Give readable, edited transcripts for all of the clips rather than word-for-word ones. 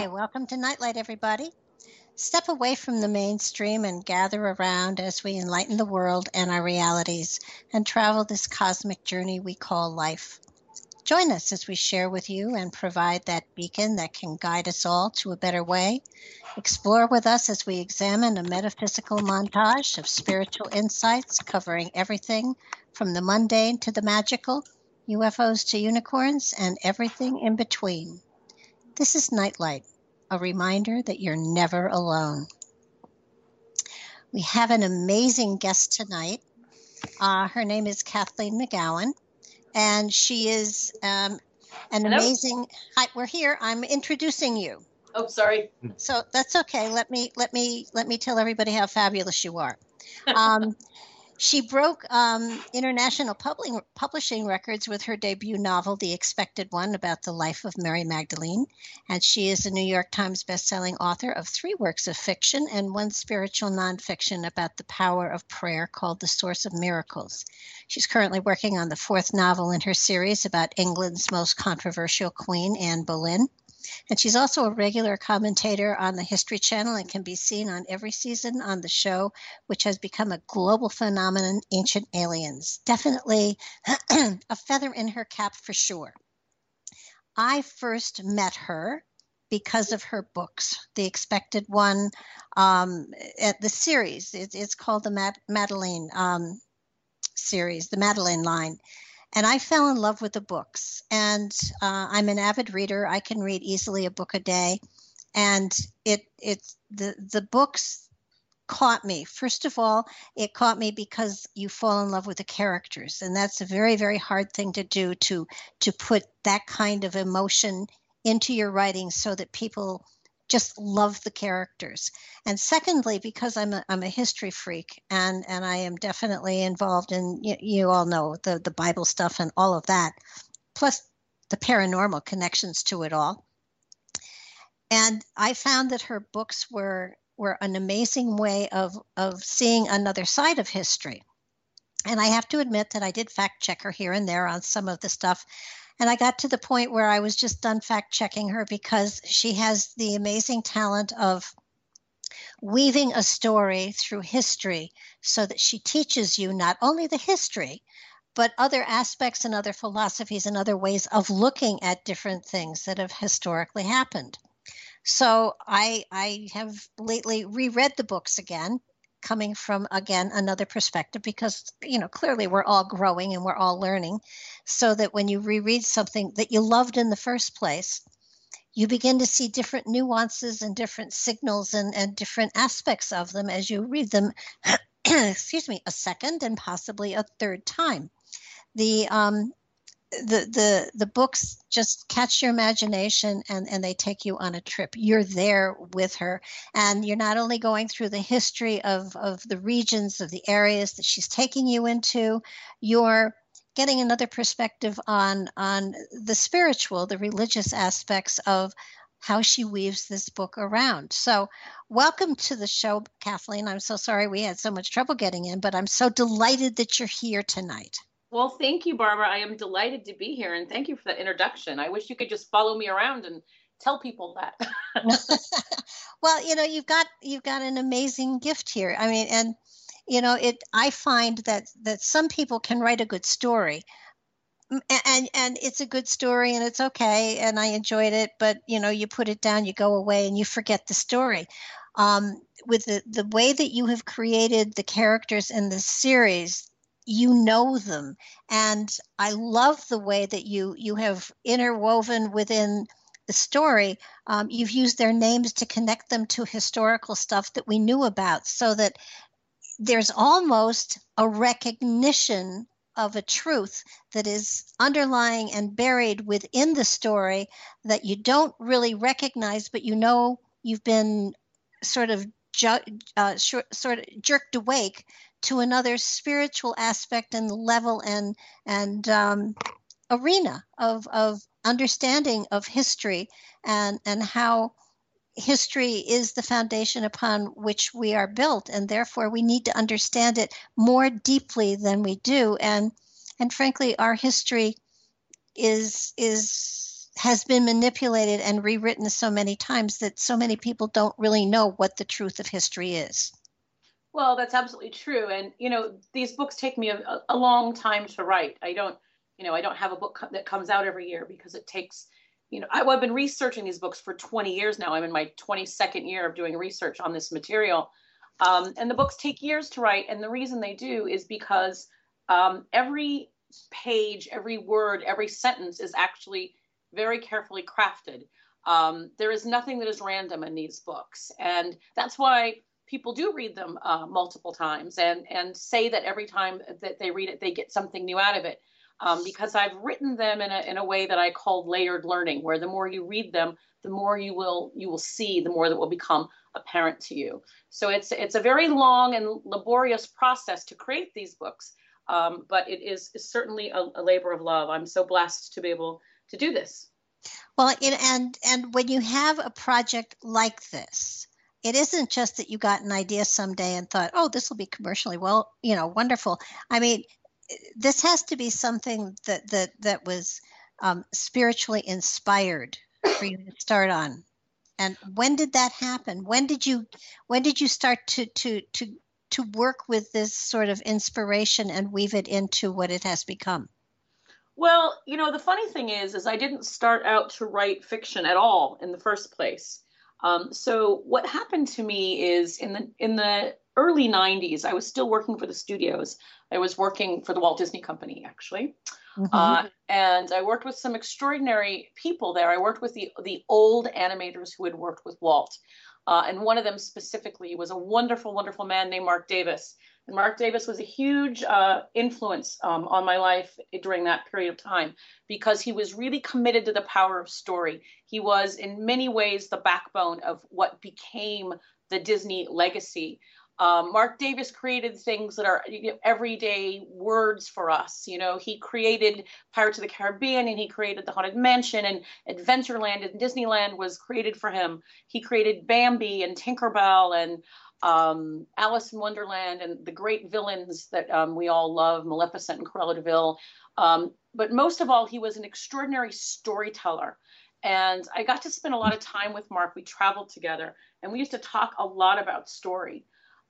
Okay, welcome to Nightlight, everybody. Step away from the mainstream and gather around as we enlighten the world and our realities and travel this cosmic journey we call life. Join us as we share with you and provide that beacon that can guide us all to a better way. Explore with us as we examine a metaphysical montage of spiritual insights covering everything from the mundane to the magical, UFOs to unicorns, and everything in between. This is Nightlight, a reminder that you're never alone. We have an amazing guest tonight. Her name is Kathleen McGowan, and she is an Hello? amazing. Hi, we're here. I'm introducing you, Oh, sorry. so that's okay. Let me tell everybody how fabulous you are. She broke international publishing records with her debut novel, The Expected One, about the life of Mary Magdalene. And she is a New York Times bestselling author of 3 works of fiction and 1 spiritual nonfiction about the power of prayer called The Source of Miracles. She's currently working on the 4th novel in her series about England's most controversial queen, Anne Boleyn. And she's also a regular commentator on the History Channel and can be seen on every season on the show, which has become a global phenomenon, Ancient Aliens. Definitely a feather in her cap for sure. I first met her because of her books, The Expected One, the series. It's called the Madeleine series, the Madeleine line. And I fell in love with the books. And I'm an avid reader. I can read easily a book a day. And the books caught me. First of all, it caught me because you fall in love with the characters. And that's a very, very hard thing to do, to put that kind of emotion into your writing so that people just love the characters. And secondly, because I'm a history freak, and I am definitely involved in, you all know, the Bible stuff and all of that, plus the paranormal connections to it all. And I found that her books were an amazing way of seeing another side of history. And I have to admit that I did fact check her here and there on some of the stuff. And I got to the point where I was just done fact checking her because she has the amazing talent of weaving a story through history so that she teaches you not only the history, but other aspects and other philosophies and other ways of looking at different things that have historically happened. So I have lately reread the books again, coming from, again, another perspective, because, clearly we're all growing and we're all learning, so that when you reread something that you loved in the first place, you begin to see different nuances and different signals and different aspects of them as you read them, excuse me, a second and possibly a third time. The books just catch your imagination and they take you on a trip. You're there with her, and you're not only going through the history of the regions, of the areas that she's taking you into, you're getting another perspective on the spiritual, the religious aspects of how she weaves this book around. So welcome to the show, Kathleen. I'm so sorry we had so much trouble getting in, but I'm so delighted that you're here tonight. Well, thank you, Barbara. I am delighted to be here, and thank you for the introduction. I wish you could just follow me around and tell people that. Well, you've got an amazing gift here. I mean, and I find that some people can write a good story, and it's a good story and it's okay, and I enjoyed it, but you put it down, you go away, and you forget the story. With the way that you have created the characters in this series, you know them, and I love the way that you have interwoven within the story. You've used their names to connect them to historical stuff that we knew about, so that there's almost a recognition of a truth that is underlying and buried within the story that you don't really recognize, but you've been sort of jerked awake to another spiritual aspect and level and arena of understanding of history and how history is the foundation upon which we are built, and therefore we need to understand it more deeply than we do. And frankly, our history is has been manipulated and rewritten so many times that so many people don't really know what the truth of history is. Well, that's absolutely true. And, these books take me a long time to write. I don't have a book that comes out every year because it takes, I've been researching these books for 20 years now. I'm in my 22nd year of doing research on this material. And the books take years to write. And the reason they do is because every page, every word, every sentence is actually very carefully crafted. There is nothing that is random in these books. And that's why people do read them multiple times and say that every time that they read it, they get something new out of it. Because I've written them in a way that I call layered learning, where the more you read them, the more you will see, the more that will become apparent to you. So it's a very long and laborious process to create these books, but it is certainly a labor of love. I'm so blessed to be able to do this. Well, and when you have a project like this, it isn't just that you got an idea someday and thought, oh, this will be commercially wonderful. I mean, this has to be something that was spiritually inspired for you to start on. And when did that happen? When did you start to work with this sort of inspiration and weave it into what it has become? Well, the funny thing is I didn't start out to write fiction at all in the first place. So what happened to me is in the early 90s, I was still working for the studios. I was working for the Walt Disney Company, actually. Mm-hmm. And I worked with some extraordinary people there. I worked with the old animators who had worked with Walt. And one of them specifically was a wonderful, wonderful man named Marc Davis. And Marc Davis was a huge influence on my life during that period of time because he was really committed to the power of story. He was in many ways the backbone of what became the Disney legacy. Marc Davis created things that are everyday words for us. He created Pirates of the Caribbean, and he created the Haunted Mansion, and Adventureland and Disneyland was created for him. He created Bambi and Tinkerbell and Alice in Wonderland and the great villains that we all love, Maleficent and Cruella de Vil. But most of all, he was an extraordinary storyteller. And I got to spend a lot of time with Marc. We traveled together, and we used to talk a lot about story.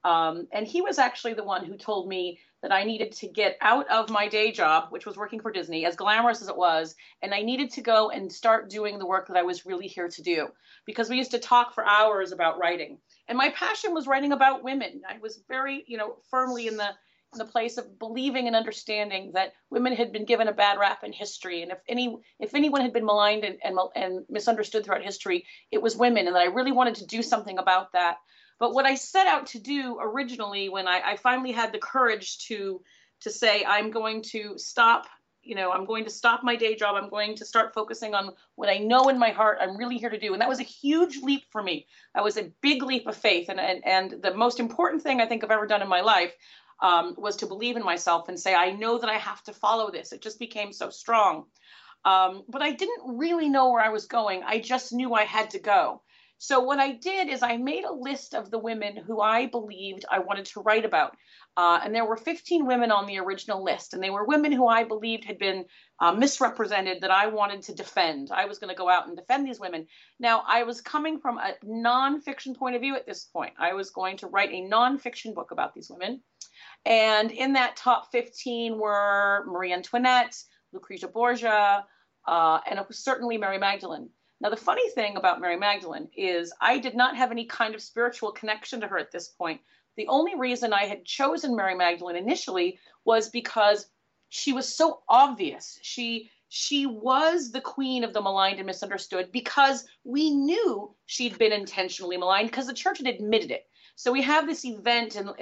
And he was actually the one who told me that I needed to get out of my day job, which was working for Disney, as glamorous as it was, and I needed to go and start doing the work that I was really here to do. Because we used to talk for hours about writing. And my passion was writing about women. I was very, firmly in the place of believing and understanding that women had been given a bad rap in history. And if anyone had been maligned and misunderstood throughout history, it was women, and that I really wanted to do something about that. But what I set out to do originally, when I finally had the courage to say, I'm going to stop, I'm going to stop my day job. I'm going to start focusing on what I know in my heart I'm really here to do. And that was a huge leap for me. That was a big leap of faith. And the most important thing I think I've ever done in my life was to believe in myself and say, I know that I have to follow this. It just became so strong. But I didn't really know where I was going. I just knew I had to go. So what I did is I made a list of the women who I believed I wanted to write about. And there were 15 women on the original list. And they were women who I believed had been misrepresented, that I wanted to defend. I was going to go out and defend these women. Now, I was coming from a nonfiction point of view at this point. I was going to write a nonfiction book about these women. And in that top 15 were Marie Antoinette, Lucretia Borgia, and it was certainly Mary Magdalene. Now, the funny thing about Mary Magdalene is I did not have any kind of spiritual connection to her at this point. The only reason I had chosen Mary Magdalene initially was because she was so obvious. She was the queen of the maligned and misunderstood because we knew she'd been intentionally maligned because the church had admitted it. So we have this event in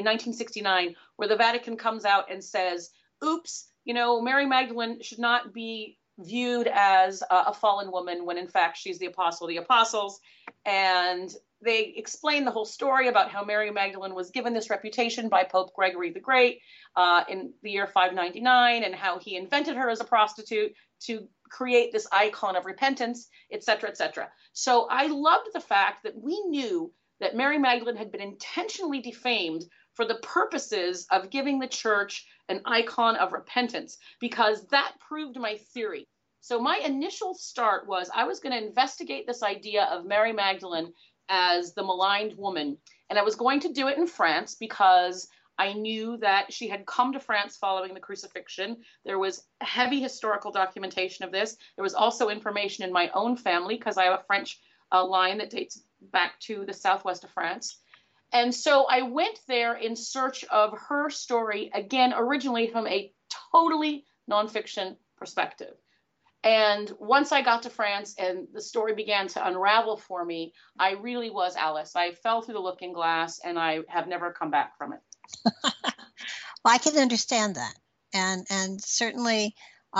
1969 where the Vatican comes out and says, oops, Mary Magdalene should not be viewed as a fallen woman when in fact she's the apostle of the apostles. And they explain the whole story about how Mary Magdalene was given this reputation by Pope Gregory the Great in the year 599, and how he invented her as a prostitute to create this icon of repentance, etc., etc. So I loved the fact that we knew that Mary Magdalene had been intentionally defamed for the purposes of giving the church an icon of repentance, because that proved my theory So my initial start was I was going to investigate this idea of Mary Magdalene as the maligned woman. And I was going to do it in France because I knew that she had come to France following the crucifixion. There was heavy historical documentation of this. There was also information in my own family because I have a French line that dates back to the southwest of France. And so I went there in search of her story, again, originally from a totally nonfiction perspective. And once I got to France and the story began to unravel for me, I really was Alice. I fell through the looking glass and I have never come back from it. Well, I can understand that. And certainly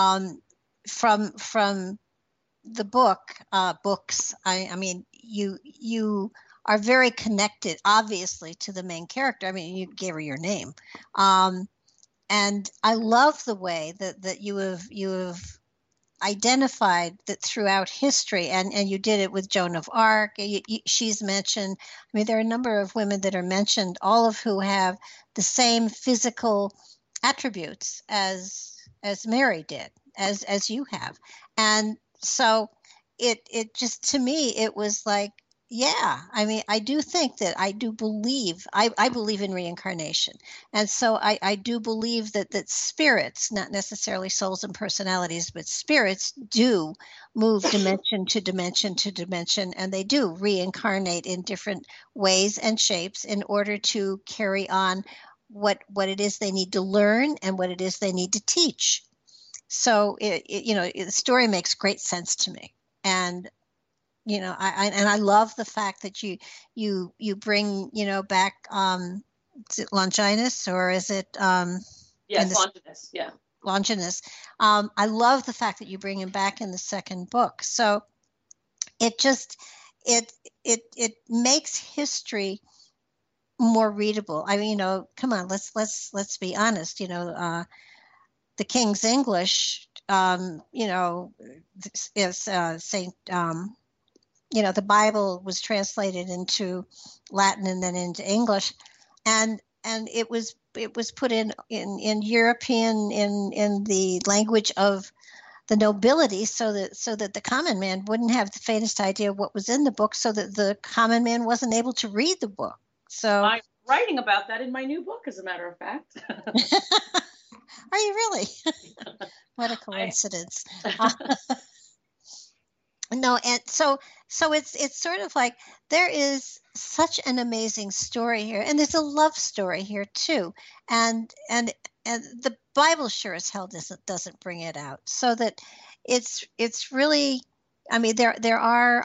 from the books, I mean, you are very connected, obviously, to the main character. I mean, you gave her your name. And I love the way that you have identified that throughout history, and you did it with Joan of Arc. She's mentioned. I mean, there are a number of women that are mentioned, all of who have the same physical attributes as Mary did, as you have. And so it just, to me, it was like, yeah, I mean, I do think that I believe in reincarnation. And so I do believe that spirits, not necessarily souls and personalities, but spirits do move dimension to dimension to dimension, and they do reincarnate in different ways and shapes in order to carry on what it is they need to learn and what it is they need to teach. So the story makes great sense to me. And I love the fact that you bring back is it Longinus, or is it yes, Longinus, yeah, Longinus. I love the fact that you bring him back in the second book. So it just it makes history more readable. I mean, come on, let's be honest. The King's English, is Saint. The Bible was translated into Latin and then into English, and it was put in European, in the language of the nobility, so that the common man wouldn't have the faintest idea of what was in the book, so that the common man wasn't able to read the book. So I'm writing about that in my new book, as a matter of fact. Are you really? What a coincidence. No, and so it's sort of like there is such an amazing story here, and there's a love story here too, and the Bible sure as hell doesn't bring it out, so that it's really, I mean, there are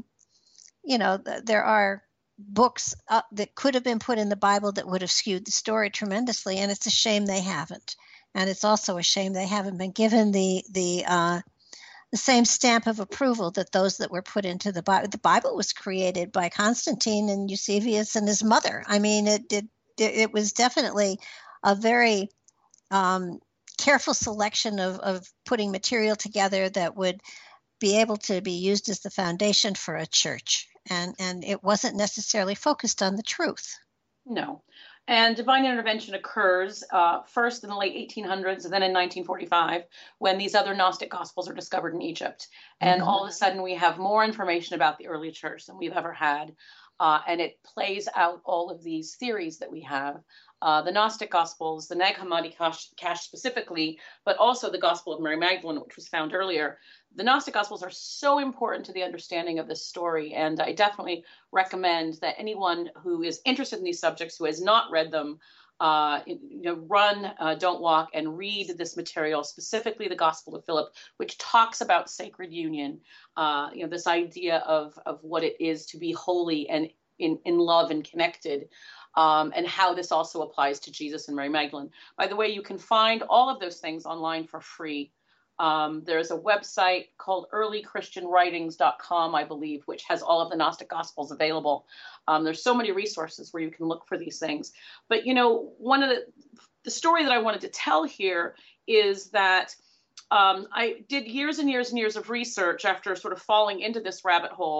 there are books that could have been put in the Bible that would have skewed the story tremendously, and it's a shame they haven't, and it's also a shame they haven't been given the same stamp of approval that those that were put into the Bible. The Bible was created by Constantine and Eusebius and his mother. I mean, it was definitely a very careful selection of putting material together that would be able to be used as the foundation for a church. And it wasn't necessarily focused on the truth. No. And divine intervention occurs first in the late 1800s and then in 1945, when these other Gnostic Gospels are discovered in Egypt. And all of a sudden we have more information about the early church than we've ever had. And it plays out all of these theories that we have. The Gnostic Gospels, the Nag Hammadi Cache specifically, but also the Gospel of Mary Magdalene, which was found earlier. The Gnostic Gospels are so important to the understanding of this story, and I definitely recommend that anyone who is interested in these subjects, who has not read them, run, don't walk, and read this material, specifically the Gospel of Philip, which talks about sacred union, this idea of what it is to be holy and in love and connected. And how this also applies to Jesus and Mary Magdalene. By the way, you can find all of those things online for free. There's a website called earlychristianwritings.com, I believe, which has all of the Gnostic Gospels available. There's so many resources where you can look for these things. But, one of the story that I wanted to tell here is that I did years and years and years of research after sort of falling into this rabbit hole.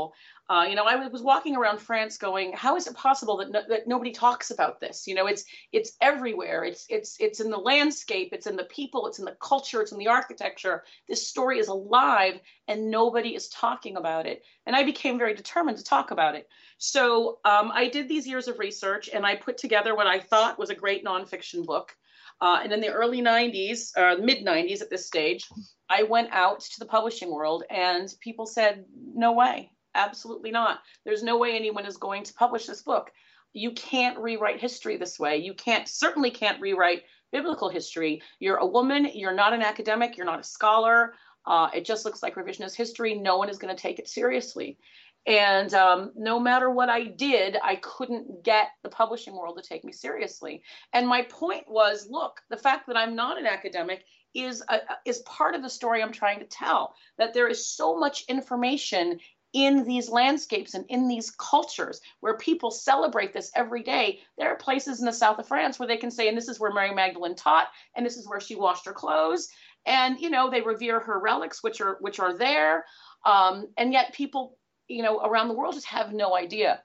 I was walking around France going, how is it possible that nobody talks about this? It's everywhere. It's in the landscape, it's in the people, it's in the culture, it's in the architecture. This story is alive and nobody is talking about it. And I became very determined to talk about it. So I did these years of research and I put together what I thought was a great nonfiction book. And in the early 90s, mid 90s at this stage, I went out to the publishing world and people said, no way. Absolutely not. There's no way anyone is going to publish this book. You can't rewrite history this way. You certainly can't rewrite biblical history. You're a woman. You're not an academic. You're not a scholar. It just looks like revisionist history. No one is going to take it seriously. And no matter what I did, I couldn't get the publishing world to take me seriously. And my point was, look, the fact that I'm not an academic is part of the story I'm trying to tell, that there is so much information in these landscapes and in these cultures where people celebrate this every day. There are places in the south of France where they can say, and this is where Mary Magdalene taught, and this is where she washed her clothes. And, they revere her relics, which are there. And yet people, around the world just have no idea.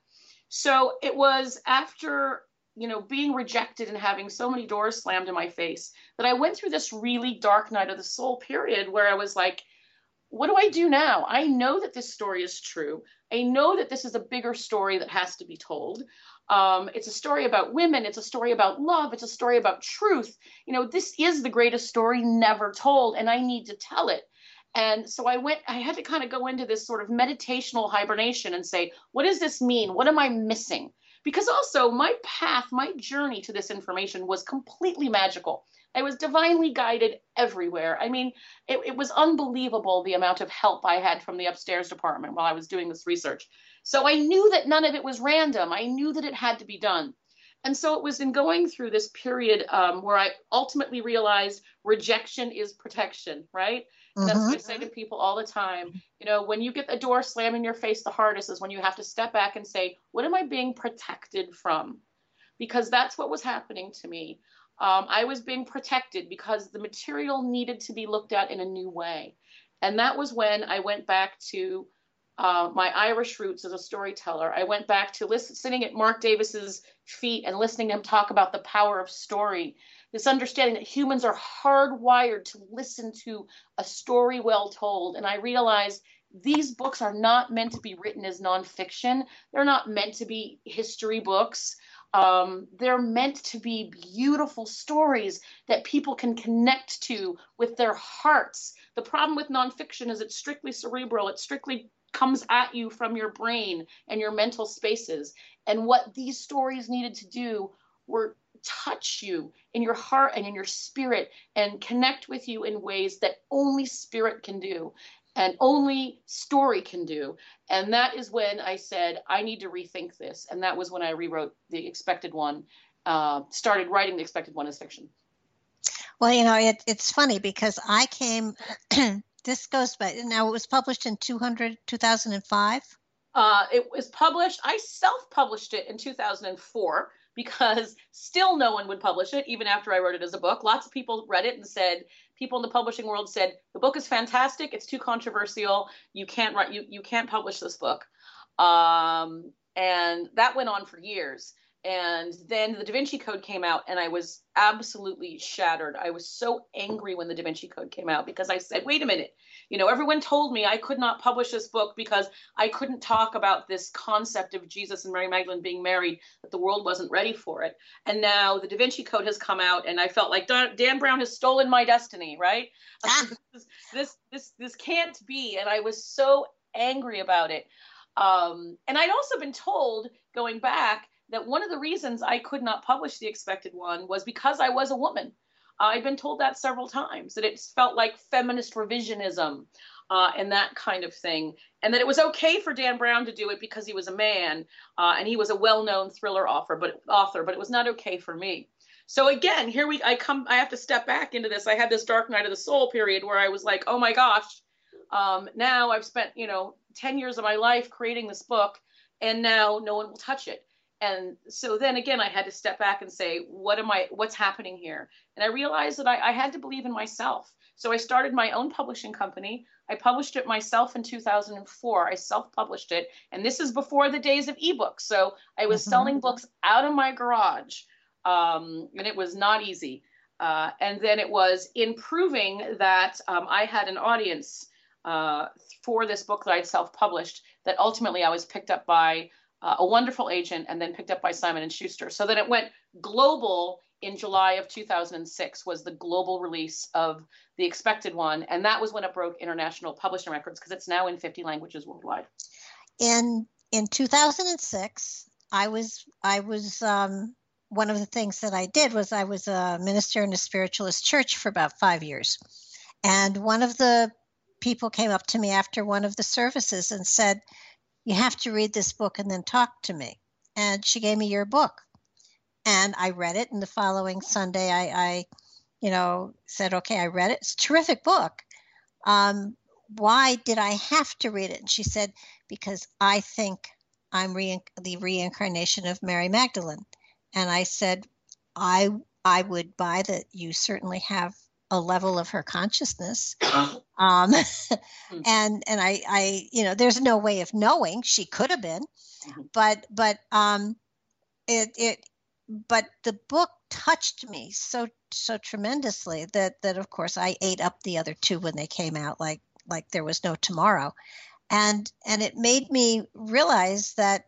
So it was after, being rejected and having so many doors slammed in my face that I went through this really dark night of the soul period where I was like, what do I do now? I know that this story is true. I know that this is a bigger story that has to be told. It's a story about women. It's a story about love. It's a story about truth. This is the greatest story never told, and I need to tell it. And so I had to kind of go into this sort of meditational hibernation and say, what does this mean? What am I missing? Because also my path, my journey to this information was completely magical. I was divinely guided everywhere. I mean, it was unbelievable the amount of help I had from the upstairs department while I was doing this research. So I knew that none of it was random. I knew that it had to be done. And so it was in going through this period where I ultimately realized rejection is protection, right? And that's what I say to people all the time. When you get the door slammed in your face the hardest is when you have to step back and say, what am I being protected from? Because that's what was happening to me. I was being protected because the material needed to be looked at in a new way. And that was when I went back to my Irish roots as a storyteller. I went back to sitting at Mark Davis's feet and listening to him talk about the power of story. This understanding that humans are hardwired to listen to a story well told. And I realized these books are not meant to be written as nonfiction. They're not meant to be history books. They're meant to be beautiful stories that people can connect to with their hearts. The problem with nonfiction is it's strictly cerebral. It strictly comes at you from your brain and your mental spaces. And what these stories needed to do were touch you in your heart and in your spirit and connect with you in ways that only spirit can do and only story can do. And that is when I said, I need to rethink this. And that was when I rewrote The Expected One, started writing The Expected One as fiction. Well, it's funny because I came, this goes back, now it was published in 2005? It was published, I self-published it in 2004 because still no one would publish it, even after I wrote it as a book. Lots of people read it and said, people in the publishing world said, the book is fantastic, it's too controversial, you can't write, you can't publish this book. And that went on for years. And then the Da Vinci Code came out and I was absolutely shattered. I was so angry when the Da Vinci Code came out because I said, wait a minute, everyone told me I could not publish this book because I couldn't talk about this concept of Jesus and Mary Magdalene being married, that the world wasn't ready for it. And now the Da Vinci Code has come out and I felt like Dan Brown has stolen my destiny, right? This can't be. And I was so angry about it. And I'd also been told going back that one of the reasons I could not publish The Expected One was because I was a woman. I'd been told that several times, that it felt like feminist revisionism and that kind of thing, and that it was okay for Dan Brown to do it because he was a man and he was a well-known thriller author, but it was not okay for me. So again, I have to step back into this. I had this dark night of the soul period where I was like, oh my gosh, now I've spent 10 years of my life creating this book, and now no one will touch it. And so then again, I had to step back and say, what's happening here? And I realized that I had to believe in myself. So I started my own publishing company. I published it myself in 2004. I self-published it, and this is before the days of ebooks. So I was selling books out of my garage, and it was not easy. And then it was in proving that I had an audience for this book that I self-published that ultimately I was picked up by a wonderful agent and then picked up by Simon & Schuster. So then it went global in July of 2006 was the global release of The Expected One. And that was when it broke international publishing records because it's now in 50 languages worldwide. In 2006, I was one of the things that I did was I was a minister in a spiritualist church for about 5 years. And one of the people came up to me after one of the services and said, "You have to read this book and then talk to me." And she gave me your book. And I read it. And the following Sunday, I said, okay, I read it. It's a terrific book. Why did I have to read it? And she said, because I think I'm the reincarnation of Mary Magdalene. And I said, I would buy that you certainly have a level of her consciousness. And I there's no way of knowing. She could have been, but the book touched me so tremendously that of course I ate up the other two when they came out like there was no tomorrow. And it made me realize that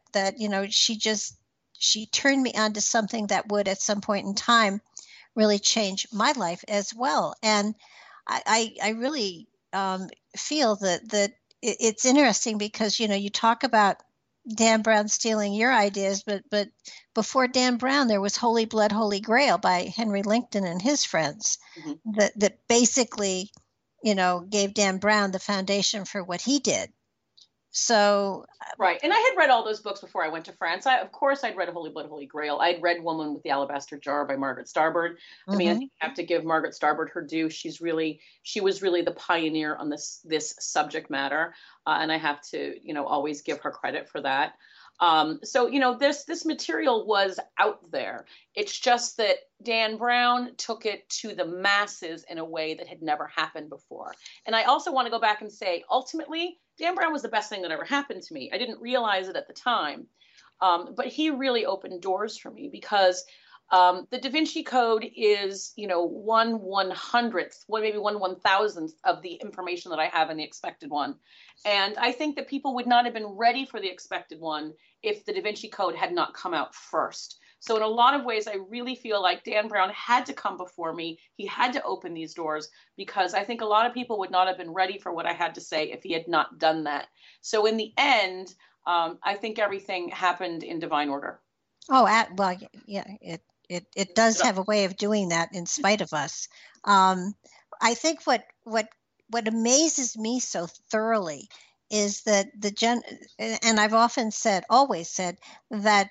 she turned me on to something that would at some point in time really change my life as well. And I really feel that it's interesting because, you talk about Dan Brown stealing your ideas, but before Dan Brown, there was Holy Blood, Holy Grail by Henry Lincoln and his friends that basically, gave Dan Brown the foundation for what he did. So right, and I had read all those books before I went to France. Of course, I'd read Holy Blood, Holy Grail. I'd read Woman with the Alabaster Jar by Margaret Starbird. I mean, I think I have to give Margaret Starbird her due. She was really the pioneer on this subject matter, and I have to always give her credit for that. So this material was out there. It's just that Dan Brown took it to the masses in a way that had never happened before. And I also want to go back and say, ultimately, Dan Brown was the best thing that ever happened to me. I didn't realize it at the time, but he really opened doors for me because the Da Vinci Code is, 1/100th, maybe 1/1000th of the information that I have in The Expected One. And I think that people would not have been ready for The Expected One if the Da Vinci Code had not come out first. So in a lot of ways, I really feel like Dan Brown had to come before me. He had to open these doors because I think a lot of people would not have been ready for what I had to say if he had not done that. So in the end, I think everything happened in divine order. Oh, well, yeah, it does have a way of doing that in spite of us. I think what amazes me so thoroughly is that and I've always said that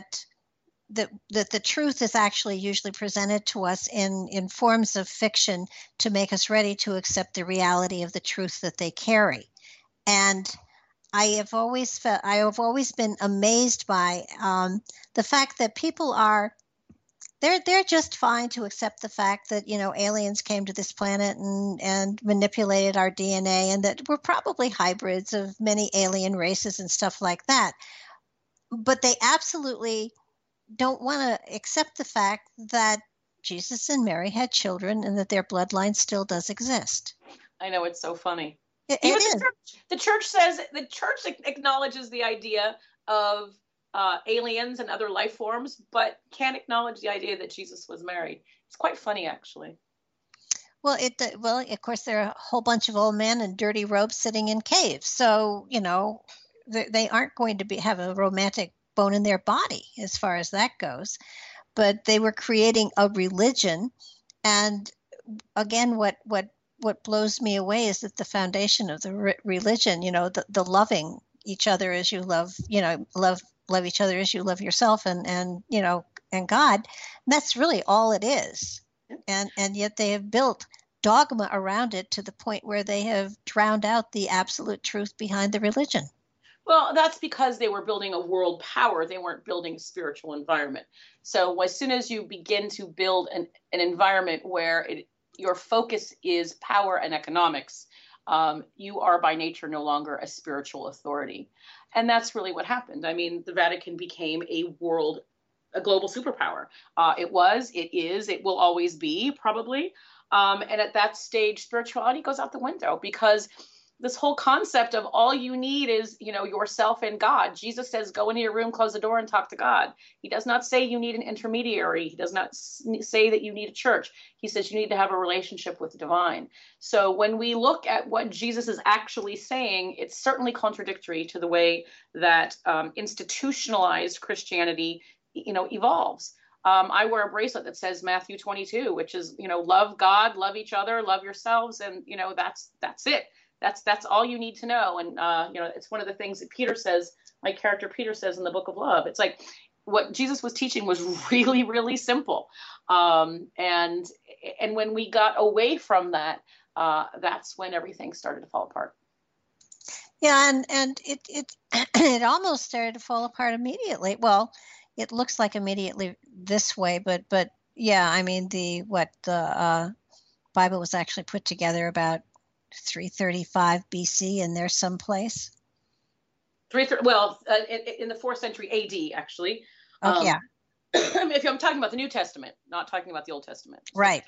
the truth is actually usually presented to us in forms of fiction to make us ready to accept the reality of the truth that they carry. And I have always been amazed by the fact that people they're just fine to accept the fact that aliens came to this planet and manipulated our DNA and that we're probably hybrids of many alien races and stuff like that. But they absolutely don't want to accept the fact that Jesus and Mary had children and that their bloodline still does exist. I know, it's so funny. It is. The church acknowledges the idea of aliens and other life forms, but can't acknowledge the idea that Jesus was married. It's quite funny, actually. Well, of course, there are a whole bunch of old men in dirty robes sitting in caves, so they aren't going to have a romantic bone in their body as far as that goes. But they were creating a religion, and again, what blows me away is that the foundation of the religion, the loving each other as you love each other as you love yourself, and God. That's really all it is. And yet they have built dogma around it to the point where they have drowned out the absolute truth behind the religion. Well, that's because they were building a world power. They weren't building a spiritual environment. So as soon as you begin to build an environment where your focus is power and economics, you are by nature no longer a spiritual authority. And that's really what happened. I mean, the Vatican became a global superpower. It is, it will always be, probably. And at that stage, spirituality goes out the window, because this whole concept of all you need is, yourself and God. Jesus says, go into your room, close the door, and talk to God. He does not say you need an intermediary. He does not say that you need a church. He says you need to have a relationship with the divine. So when we look at what Jesus is actually saying, it's certainly contradictory to the way that institutionalized Christianity, evolves. I wear a bracelet that says Matthew 22, which is, love God, love each other, love yourselves, and that's it. That's all you need to know. And it's one of the things that Peter says, my character Peter says in the Book of Love. It's like what Jesus was teaching was really, really simple. And when we got away from that, that's when everything started to fall apart. Yeah, and it it almost started to fall apart immediately. Well, it looks like immediately this way, but yeah, I mean the Bible was actually put together about 335 BC, and there's someplace. In the 4th century AD, actually. Oh, yeah. If I'm talking about the New Testament, not talking about the Old Testament. Right.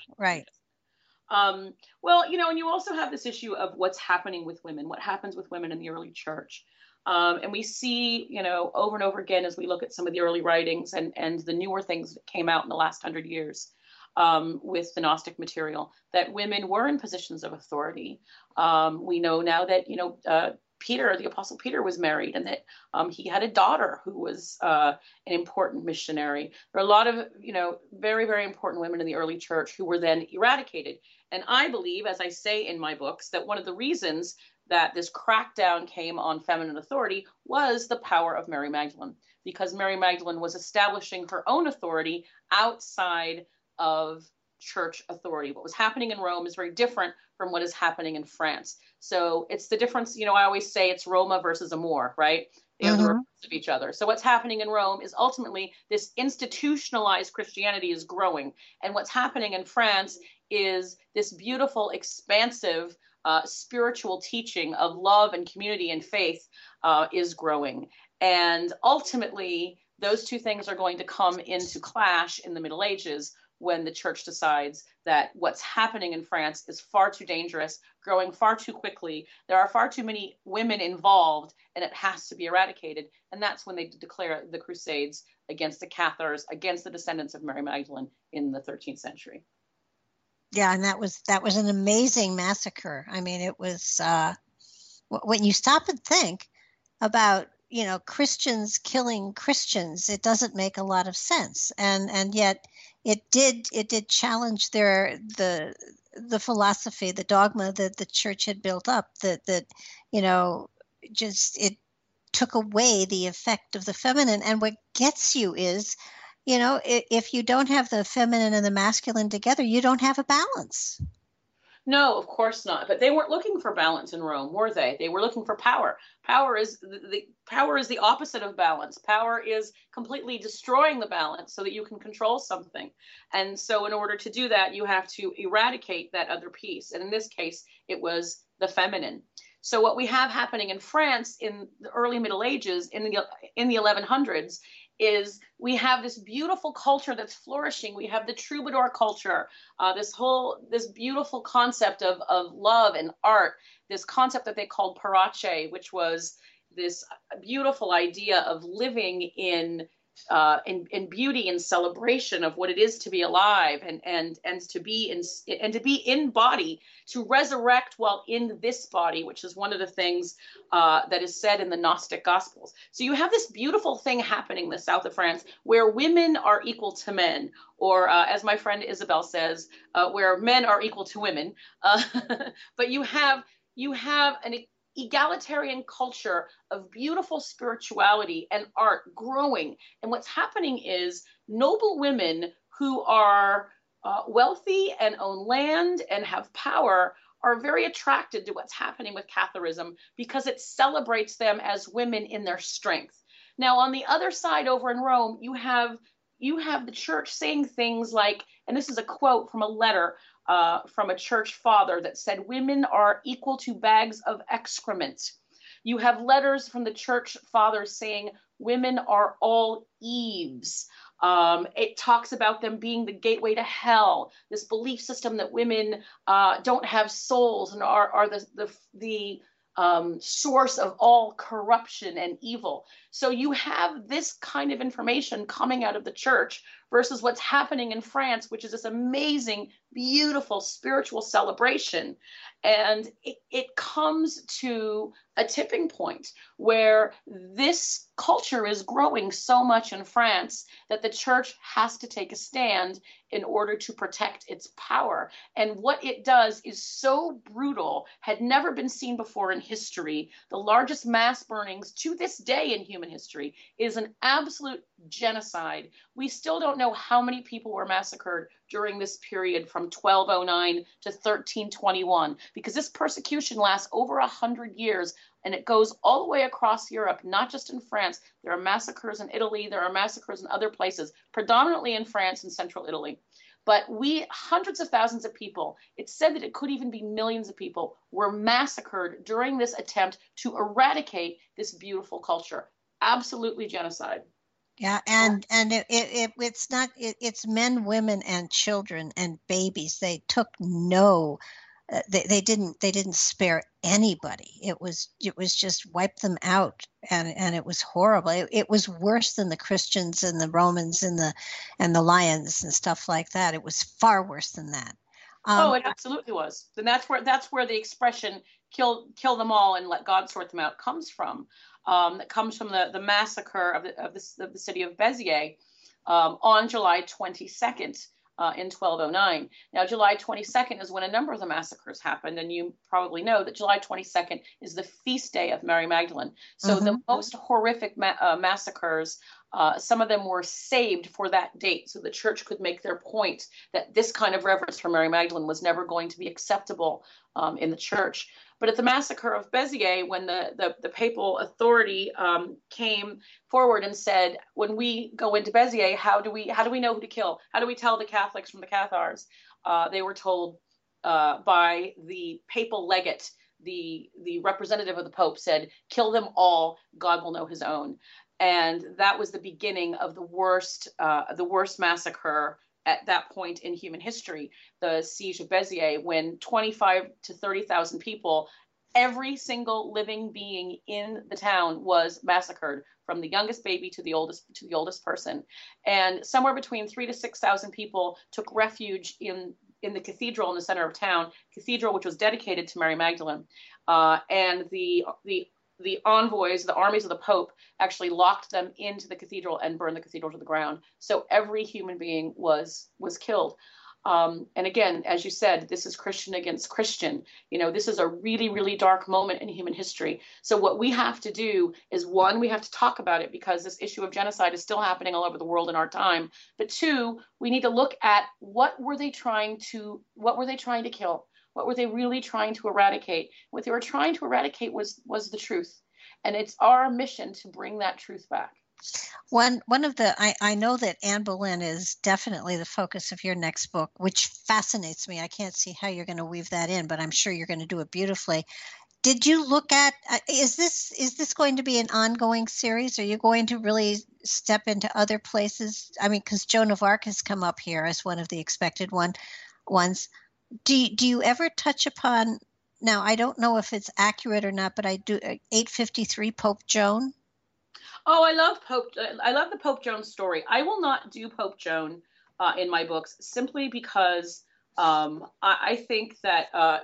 And you also have this issue of what's happening with women, what happens with women in the early church. And we see, over and over again, as we look at some of the early writings and the newer things that came out in the last 100 years, with the Gnostic material, that women were in positions of authority. We know now that, Peter, the Apostle Peter, was married, and that he had a daughter who was an important missionary. There are a lot of, very, very important women in the early church who were then eradicated. And I believe, as I say in my books, that one of the reasons that this crackdown came on feminine authority was the power of Mary Magdalene, because Mary Magdalene was establishing her own authority outside of church authority. What was happening in Rome is very different from what is happening in France. So it's the difference, I always say it's Roma versus Amor, right? They are the reverse of each other. So what's happening in Rome is ultimately this institutionalized Christianity is growing. And what's happening in France is this beautiful, expansive, spiritual teaching of love and community and faith is growing. And ultimately, those two things are going to come into clash in the Middle Ages, when the church decides that what's happening in France is far too dangerous, growing far too quickly. There are far too many women involved, and it has to be eradicated. And that's when they declare the Crusades against the Cathars, against the descendants of Mary Magdalene in the 13th century. Yeah, and that was an amazing massacre. I mean, it was when you stop and think about Christians killing Christians, it doesn't make a lot of sense, and yet it did challenge the philosophy, the dogma that the church had built up, that just it took away the effect of the feminine. And what gets you is, if you don't have the feminine and the masculine together, you don't have a balance. No, of course not. But they weren't looking for balance in Rome, were they? They were looking for power. Power is the opposite of balance. Power is completely destroying the balance so that you can control something. And so in order to do that, you have to eradicate that other piece. And in this case, it was the feminine. So what we have happening in France in the early Middle Ages, in the 1100s, is we have this beautiful culture that's flourishing. We have the troubadour culture, this beautiful concept of love and art, this concept that they called parache, which was this beautiful idea of living in beauty and celebration of what it is to be alive and to be in body, to resurrect while in this body, which is one of the things that is said in the Gnostic Gospels. So you have this beautiful thing happening in the south of France where women are equal to men, or as my friend Isabel says, where men are equal to women. But you have an egalitarian culture of beautiful spirituality and art growing. And what's happening is noble women who are wealthy and own land and have power are very attracted to what's happening with Catharism because it celebrates them as women in their strength. Now, on the other side over in Rome, you have the church saying things like, and this is a quote from a letter from a church father that said women are equal to bags of excrement. You have letters from the church fathers saying women are all Eves. It talks about them being the gateway to hell, this belief system that women don't have souls and are the source of all corruption and evil. So you have this kind of information coming out of the church versus what's happening in France, which is this amazing, beautiful spiritual celebration. And it comes to a tipping point where this culture is growing so much in France that the church has to take a stand in order to protect its power. And what it does is so brutal, had never been seen before in history. The largest mass burnings to this day in human history is an absolute genocide. We still don't know how many people were massacred during this period from 1209 to 1321, because this persecution lasts over 100 years and it goes all the way across Europe, not just in France. There are massacres in Italy, there are massacres in other places, predominantly in France and central Italy. But hundreds of thousands of people, it's said that it could even be millions of people, were massacred during this attempt to eradicate this beautiful culture. Absolutely genocide. Yeah, and it's not it's men, women, and children and babies. They took no, they didn't spare anybody. It was just wipe them out, and it was horrible. It was worse than the Christians and the Romans and the lions and stuff like that. It was far worse than that. It absolutely was. And that's where the expression kill them all and let God sort them out comes from. That comes from the massacre of the city of Béziers on July 22nd in 1209. Now, July 22nd is when a number of the massacres happened, and you probably know that July 22nd is the feast day of Mary Magdalene. So the most horrific massacres, some of them were saved for that date, so the church could make their point that this kind of reverence for Mary Magdalene was never going to be acceptable in the church. But at the massacre of Béziers, when the papal authority came forward and said, when we go into Béziers, how do we know who to kill? How do we tell the Catholics from the Cathars? They were told by the papal legate, the representative of the Pope said, kill them all, God will know his own. And that was the beginning of the worst massacre at that point in human history, the siege of Béziers, when 25 to 30,000 people, every single living being in the town was massacred, from the youngest baby to the oldest person. And somewhere between 3,000 to 6,000 people took refuge in the cathedral in the center of town, cathedral which was dedicated to Mary Magdalene. And the envoys, the armies of the Pope, actually locked them into the cathedral and burned the cathedral to the ground. So every human being was killed. And again, as you said, this is Christian against Christian. This is a really, really dark moment in human history. So what we have to do is, one, we have to talk about it because this issue of genocide is still happening all over the world in our time. But two, we need to look at what were they trying to kill? What were they really trying to eradicate? What they were trying to eradicate was the truth. And it's our mission to bring that truth back. One of the I know that Anne Boleyn is definitely the focus of your next book, which fascinates me. I can't see how you're going to weave that in, but I'm sure you're going to do it beautifully. Did you look at is this going to be an ongoing series? Are you going to really step into other places? I mean, because Joan of Arc has come up here as one of the expected ones. Do you ever touch upon, now I don't know if it's accurate or not, but I do 853 Pope Joan? Oh, I love the Pope Joan story. I will not do Pope Joan in my books simply because I think that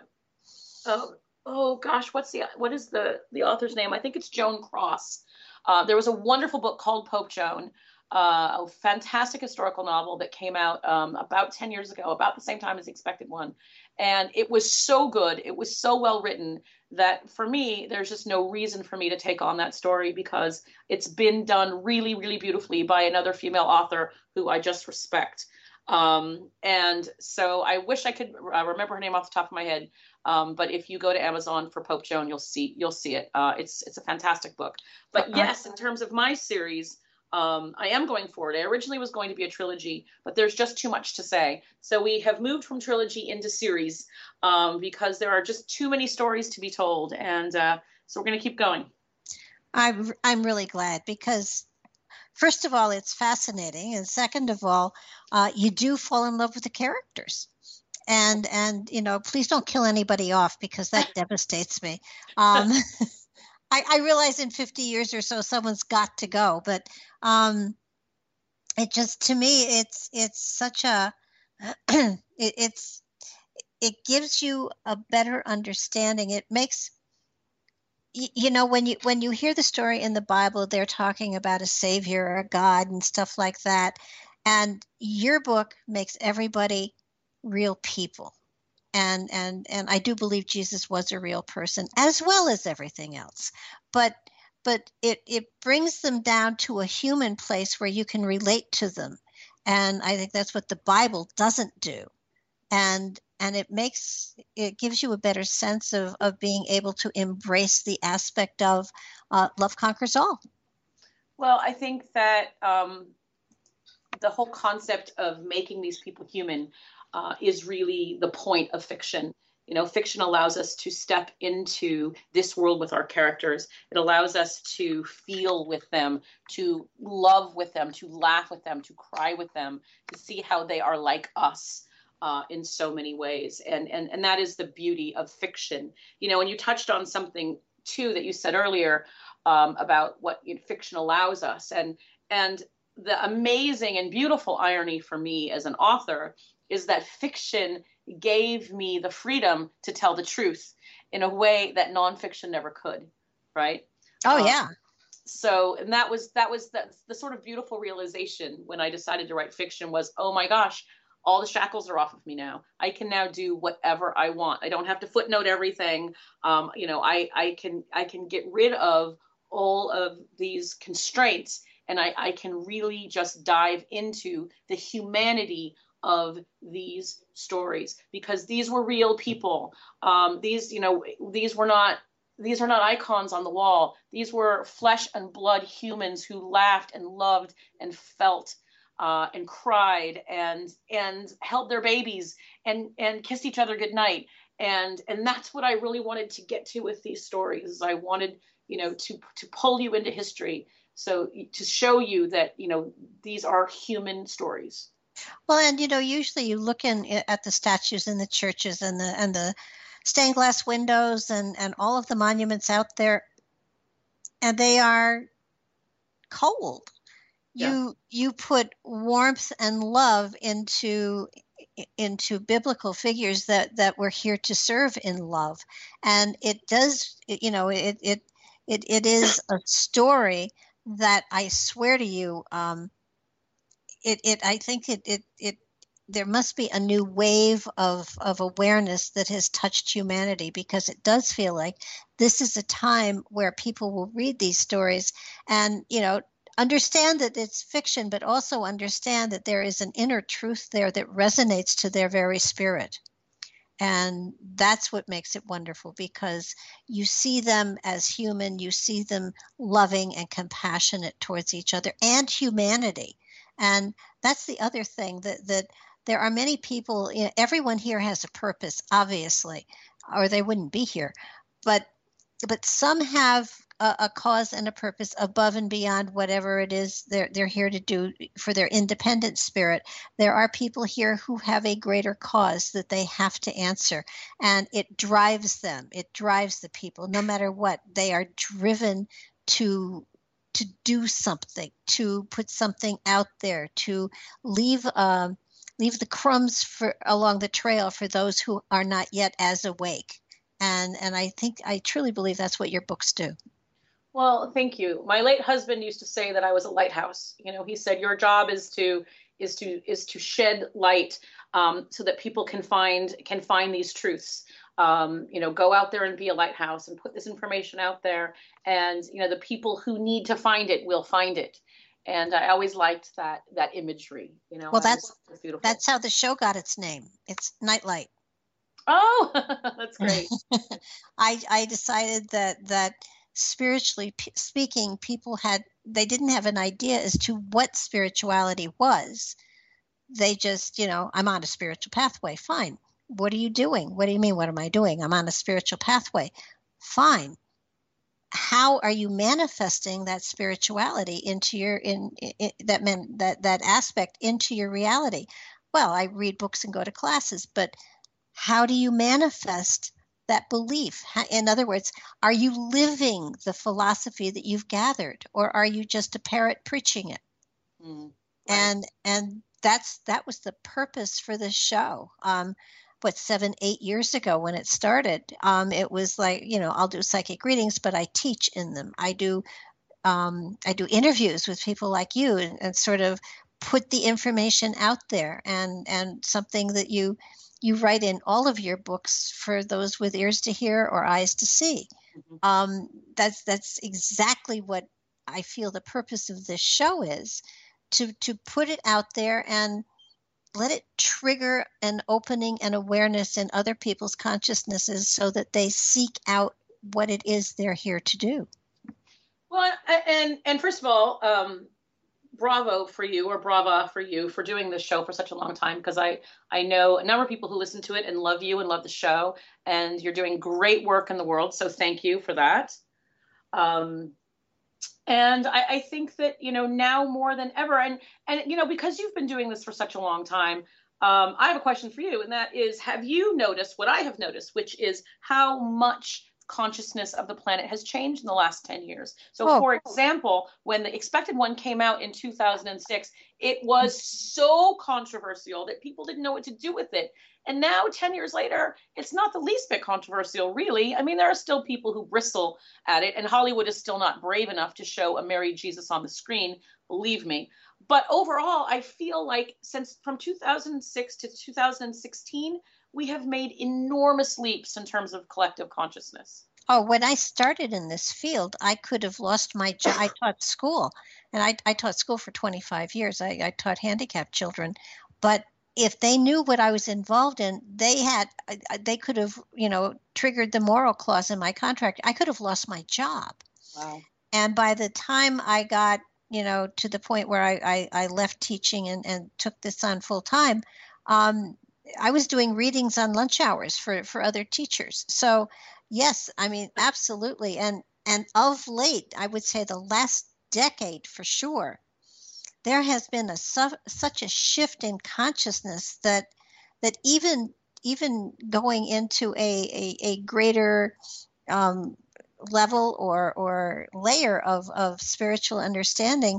oh gosh, what is the author's name? I think it's Joan Cross. There was a wonderful book called Pope Joan, a fantastic historical novel that came out about 10 years ago, about the same time as the expected one. And it was so good. It was so well written that for me, there's just no reason for me to take on that story because it's been done really, really beautifully by another female author who I just respect. And so I wish I could remember her name off the top of my head. But if you go to Amazon for Pope Joan, you'll see it. It's a fantastic book. But yes, in terms of my series, I am going forward. I originally was going to be a trilogy, but there's just too much to say. So we have moved from trilogy into series because there are just too many stories to be told. And so we're going to keep going. I'm really glad because first of all, it's fascinating. And second of all, you do fall in love with the characters. And please don't kill anybody off because that devastates me. I realize in 50 years or so, someone's got to go, but it just, to me, it's such a, it gives you a better understanding. It makes, when you hear the story in the Bible, they're talking about a savior or a God and stuff like that. And your book makes everybody real people. And I do believe Jesus was a real person as well as everything else. But it brings them down to a human place where you can relate to them. And I think that's what the Bible doesn't do. And it gives you a better sense of being able to embrace the aspect of love conquers all. Well, I think that the whole concept of making these people human is really the point of fiction. Fiction allows us to step into this world with our characters. It allows us to feel with them, to love with them, to laugh with them, to cry with them, to see how they are like us in so many ways. And that is the beauty of fiction. And you touched on something, too, that you said earlier about what fiction allows us. And the amazing and beautiful irony for me as an author is that fiction gave me the freedom to tell the truth in a way that nonfiction never could, right? Oh, yeah. So, and that was the sort of beautiful realization when I decided to write fiction was, oh my gosh, all the shackles are off of me now. I can now do whatever I want. I don't have to footnote everything. I can get rid of all of these constraints, and I can really just dive into the humanity of these stories, because these were real people. These are not icons on the wall. These were flesh and blood humans who laughed and loved and felt and cried and held their babies and kissed each other goodnight. And that's what I really wanted to get to with these stories. I wanted, to pull you into history. So to show you that, these are human stories. Well, and usually you look at the statues in the churches and the stained glass windows and all of the monuments out there, and they are cold. Yeah. You put warmth and love into biblical figures that were here to serve in love, and it does. It is a story that I swear to you. I think there must be a new wave of awareness that has touched humanity, because it does feel like this is a time where people will read these stories and, understand that it's fiction, but also understand that there is an inner truth there that resonates to their very spirit. And that's what makes it wonderful, because you see them as human, you see them loving and compassionate towards each other and humanity. And that's the other thing, that there are many people, everyone here has a purpose, obviously, or they wouldn't be here. But some have a cause and a purpose above and beyond whatever it is they're here to do for their independent spirit. There are people here who have a greater cause that they have to answer, and it drives them. It drives the people, no matter what. They are driven to do something, to put something out there, to leave the crumbs along the trail for those who are not yet as awake. And I truly believe that's what your books do. Well, thank you. My late husband used to say that I was a lighthouse. He said your job is to shed light so that people can find these truths. Go out there and be a lighthouse and put this information out there, and the people who need to find it will find it. And I always liked that imagery. Well, that's how the show got its name. It's Nightlight. Oh, that's great. I decided that spiritually speaking, people had they didn't have an idea as to what spirituality was. They just, I'm on a spiritual pathway. Fine. What are you doing? What do you mean? What am I doing? I'm on a spiritual pathway. Fine. How are you manifesting that spirituality into that aspect into your reality? Well, I read books and go to classes, but how do you manifest that belief? In other words, are you living the philosophy that you've gathered, or are you just a parrot preaching it? Right. And that was the purpose for this show. 7, 8 years ago when it started, it was like, I'll do psychic readings, but I teach in them. I do interviews with people like you, and sort of put the information out there, and something that you write in all of your books for those with ears to hear or eyes to see. Mm-hmm. That's exactly what I feel the purpose of this show is, to put it out there and let it trigger an opening and awareness in other people's consciousnesses so that they seek out what it is they're here to do. Well, and first of all, bravo for you, or brava for you, for doing this show for such a long time, because I know a number of people who listen to it and love you and love the show, and you're doing great work in the world. So thank you for that. And I think that, now more than ever, and because you've been doing this for such a long time, I have a question for you, and that is, have you noticed what I have noticed, which is how much consciousness of the planet has changed in the last 10 years? So, for example, when The Expected One came out in 2006, it was so controversial that people didn't know what to do with it. And now, 10 years later, it's not the least bit controversial, really. I mean, there are still people who bristle at it, and Hollywood is still not brave enough to show a Mary Jesus on the screen, believe me. But overall, I feel like since from 2006 to 2016, we have made enormous leaps in terms of collective consciousness. Oh, when I started in this field, I could have lost my job. I taught school, and I taught school for 25 years. I taught handicapped children. But if they knew what I was involved in, they could have, triggered the moral clause in my contract. I could have lost my job. Wow. And by the time I got, to the point where I left teaching and took this on full time, I was doing readings on lunch hours for other teachers. So yes, I mean, absolutely. And of late, I would say the last decade for sure, there has been such a shift in consciousness that even going into a greater level or layer of spiritual understanding,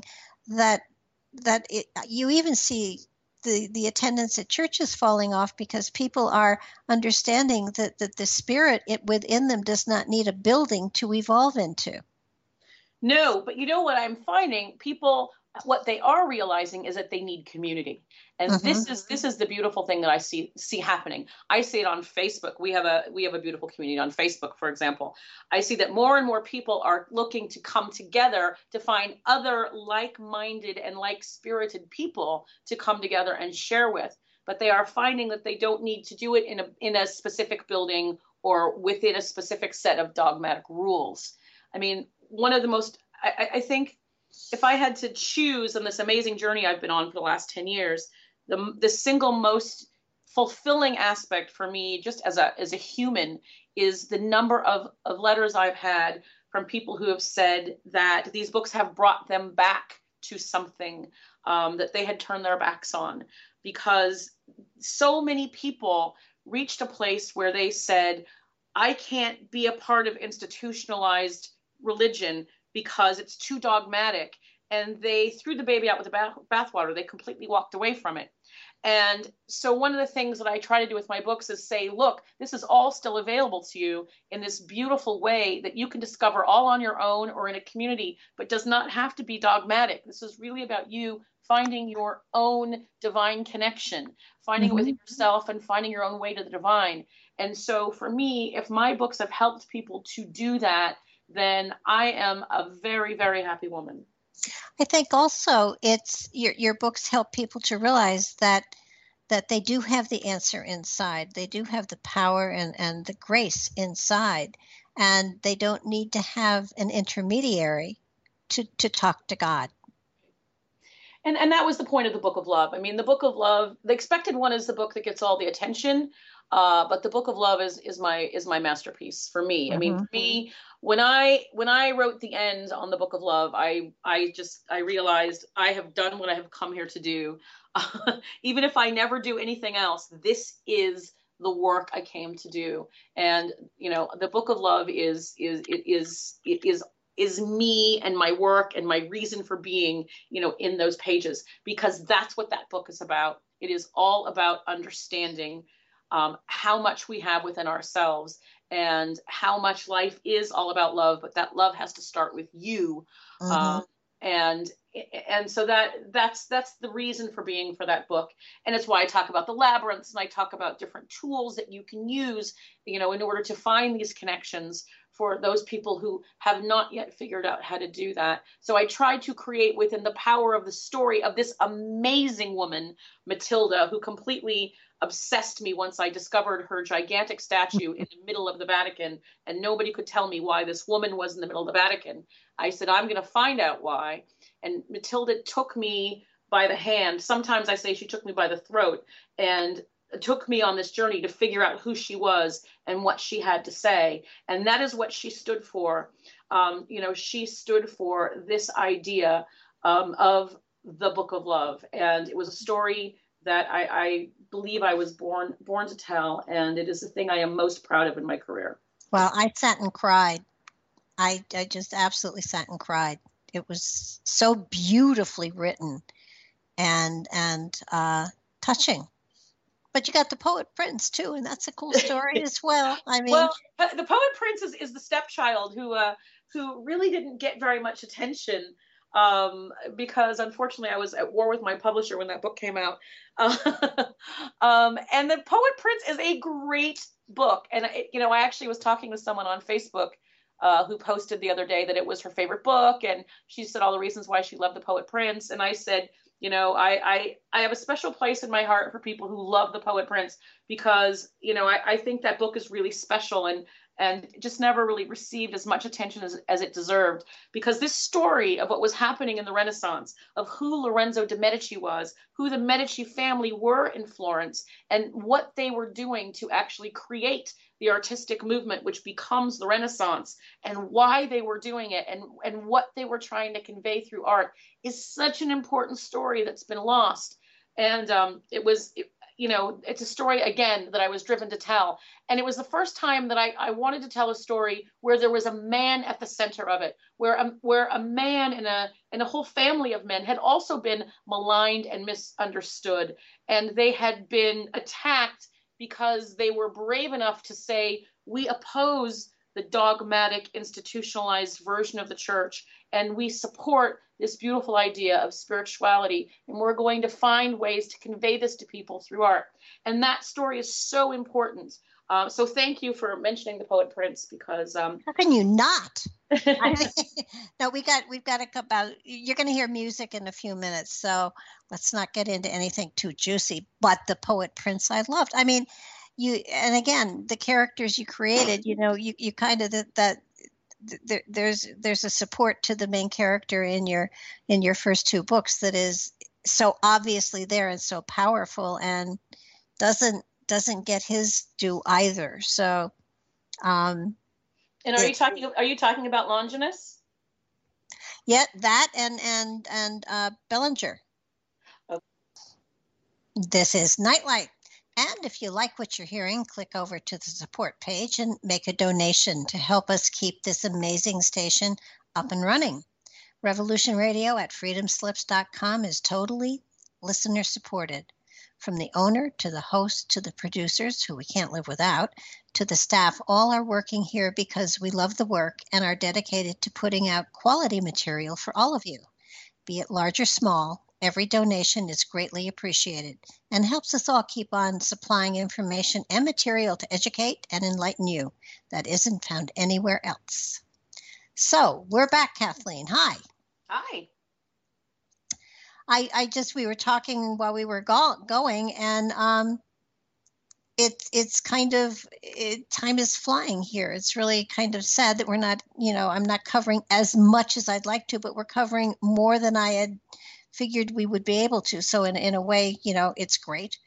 you even see the attendance at churches falling off, because people are understanding that the spirit within them does not need a building to evolve into. No, but what I'm finding, people, what they are realizing is that they need community. And this is the beautiful thing that I see happening. I see it on Facebook. We have a beautiful community on Facebook, for example. I see that more and more people are looking to come together to find other like-minded and like-spirited people to come together and share with. But they are finding that they don't need to do it in a specific building or within a specific set of dogmatic rules. I mean, one of the most, I think, if I had to choose on this amazing journey I've been on for the last 10 years, the single most fulfilling aspect for me, just as a human, is the number of letters I've had from people who have said that these books have brought them back to something that they had turned their backs on, because so many people reached a place where they said, I can't be a part of institutionalized religion because it's too dogmatic, and they threw the baby out with the bathwater. They completely walked away from it. And so one of the things that I try to do with my books is say, look, this is all still available to you in this beautiful way that you can discover all on your own or in a community, but does not have to be dogmatic. This is really about you finding your own divine connection, finding it within yourself and finding your own way to the divine. And so for me, if my books have helped people to do that, then I am a very, very happy woman. I think also it's your books help people to realize that they do have the answer inside. They do have the power and the grace inside, and they don't need to have an intermediary to talk to God. And that was the point of the Book of Love. I mean, the Book of Love, The Expected One is the book that gets all the attention, but the Book of Love is my masterpiece for me. I mean, for me, when I wrote the end on the Book of Love, I realized I have done what I have come here to do. Even if I never do anything else, this is the work I came to do. And the Book of Love is me and my work and my reason for being, in those pages, because that's what that book is about. It is all about understanding how much we have within ourselves and how much life is all about love, but that love has to start with you. And so that's the reason for being for that book. And it's why I talk about the labyrinths, and I talk about different tools that you can use, in order to find these connections for those people who have not yet figured out how to do that. So I tried to create within the power of the story of this amazing woman, Matilda, who completely obsessed me once I discovered her gigantic statue in the middle of the Vatican, and nobody could tell me why this woman was in the middle of the Vatican. I said, I'm going to find out why. And Matilda took me by the hand. Sometimes I say she took me by the throat, and took me on this journey to figure out who she was and what she had to say. And that is what she stood for. She stood for this idea of the Book of Love. And it was a story that I believe I was born to tell. And it is the thing I am most proud of in my career. Well, I sat and cried. I just absolutely sat and cried. It was so beautifully written and touching. But you got the Poet Prince too, and that's a cool story as well. I mean, well, the Poet Prince is the stepchild who really didn't get very much attention because unfortunately I was at war with my publisher when that book came out. And the Poet Prince is a great book, and I actually was talking to someone on Facebook who posted the other day that it was her favorite book, and she said all the reasons why she loved the Poet Prince, and I said, I have a special place in my heart for people who love the Poet Prince because, I think that book is really special and just never really received as much attention as it deserved, because this story of what was happening in the Renaissance, of who Lorenzo de' Medici was, who the Medici family were in Florence, and what they were doing to actually create the artistic movement which becomes the Renaissance, and why they were doing it, and what they were trying to convey through art, is such an important story that's been lost. And it's a story, again, that I was driven to tell. And it was the first time that I wanted to tell a story where there was a man at the center of it, where a man and a whole family of men had also been maligned and misunderstood, and they had been attacked because they were brave enough to say, we oppose the dogmatic, institutionalized version of the church, and we support this beautiful idea of spirituality, and we're going to find ways to convey this to people through art. And that story is so important. So thank you for mentioning the Poet Prince, because how can you not? No, we've got to come about. You're going to hear music in a few minutes, so let's not get into anything too juicy. But the Poet Prince, I loved. I mean, and again, the characters you created. You kind of that. There's a support to the main character in your first two books that is so obviously there and so powerful, and doesn't get his due either. So, and are you talking about Longinus? Yeah, that and Bellinger. Okay. This is Nightlight. And if you like what you're hearing, click over to the support page and make a donation to help us keep this amazing station up and running. Revolution Radio at freedomslips.com is totally listener supported. From the owner to the host to the producers, who we can't live without, to the staff, all are working here because we love the work and are dedicated to putting out quality material for all of you. Be it large or small, every donation is greatly appreciated and helps us all keep on supplying information and material to educate and enlighten you that isn't found anywhere else. So we're back, Kathleen. Hi. Hi. We were talking while we were going, and it's kind of time is flying here. It's really kind of sad that we're not, I'm not covering as much as I'd like to, but we're covering more than I had figured we would be able to. So in a way, it's great.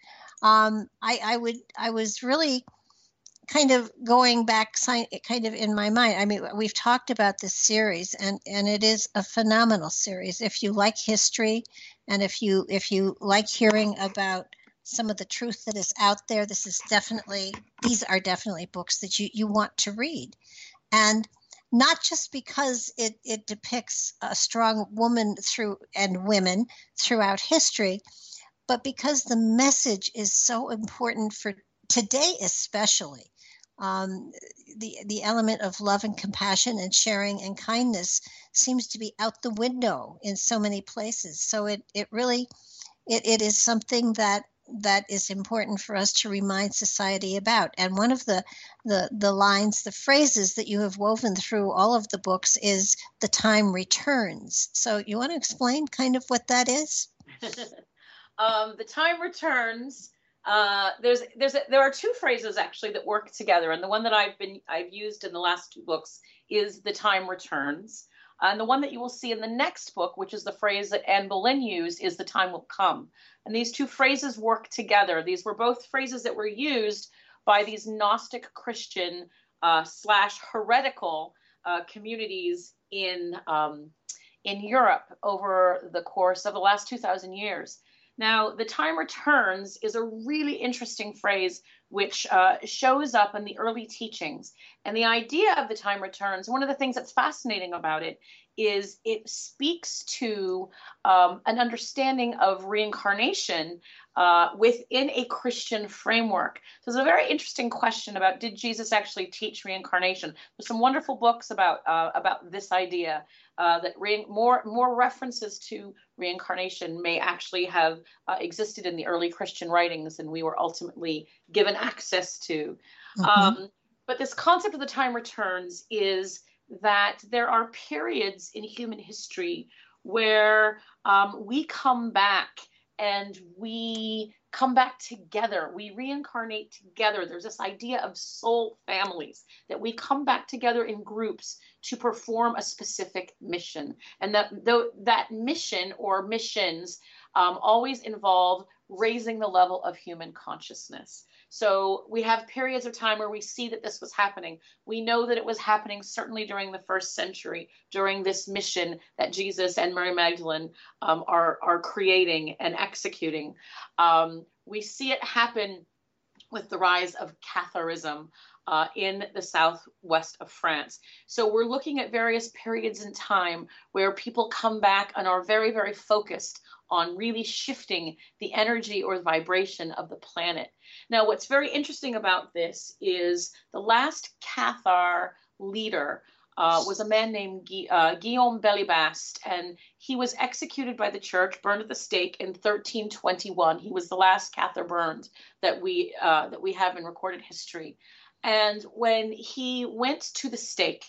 I was really kind of going back kind of in my mind. I mean, we've talked about this series, and it is a phenomenal series. If you like history, and if you like hearing about some of the truth that is out there, these are definitely books that you want to read. And not just because it depicts a strong woman and women throughout history, but because the message is so important for today, especially. The element of love and compassion and sharing and kindness seems to be out the window in so many places. So it really is something that is important for us to remind society about. And one of the lines, the phrases that you have woven through all of the books is "the time returns." So you want to explain kind of what that is? The time returns. There are two phrases actually that work together, and the one that I've used in the last two books is "the time returns," and the one that you will see in the next book, which is the phrase that Anne Boleyn used, is "the time will come." And these two phrases work together. These were both phrases that were used by these Gnostic Christian slash heretical communities in Europe over the course of the last 2,000 years. Now, "the time returns" is a really interesting phrase which shows up in the early teachings. And the idea of the time returns, one of the things that's fascinating about it is it speaks to an understanding of reincarnation within a Christian framework. So there's a very interesting question about, did Jesus actually teach reincarnation? There's some wonderful books about this idea. That more references to reincarnation may actually have existed in the early Christian writings than we were ultimately given access to. Mm-hmm. But this concept of the time returns is that there are periods in human history where we come back and we come back together. We reincarnate together. There's this idea of soul families, that we come back together in groups to perform a specific mission. And that mission or missions always involve raising the level of human consciousness. So we have periods of time where we see that this was happening. We know that it was happening certainly during the first century, during this mission that Jesus and Mary Magdalene are creating and executing. We see it happen with the rise of Catharism in the southwest of France. So we're looking at various periods in time where people come back and are very, very focused on really shifting the energy or the vibration of the planet. Now, what's very interesting about this is the last Cathar leader was a man named Guillaume Belibast, and he was executed by the church, burned at the stake in 1321. He was the last Cathar burned that we have in recorded history. And when he went to the stake,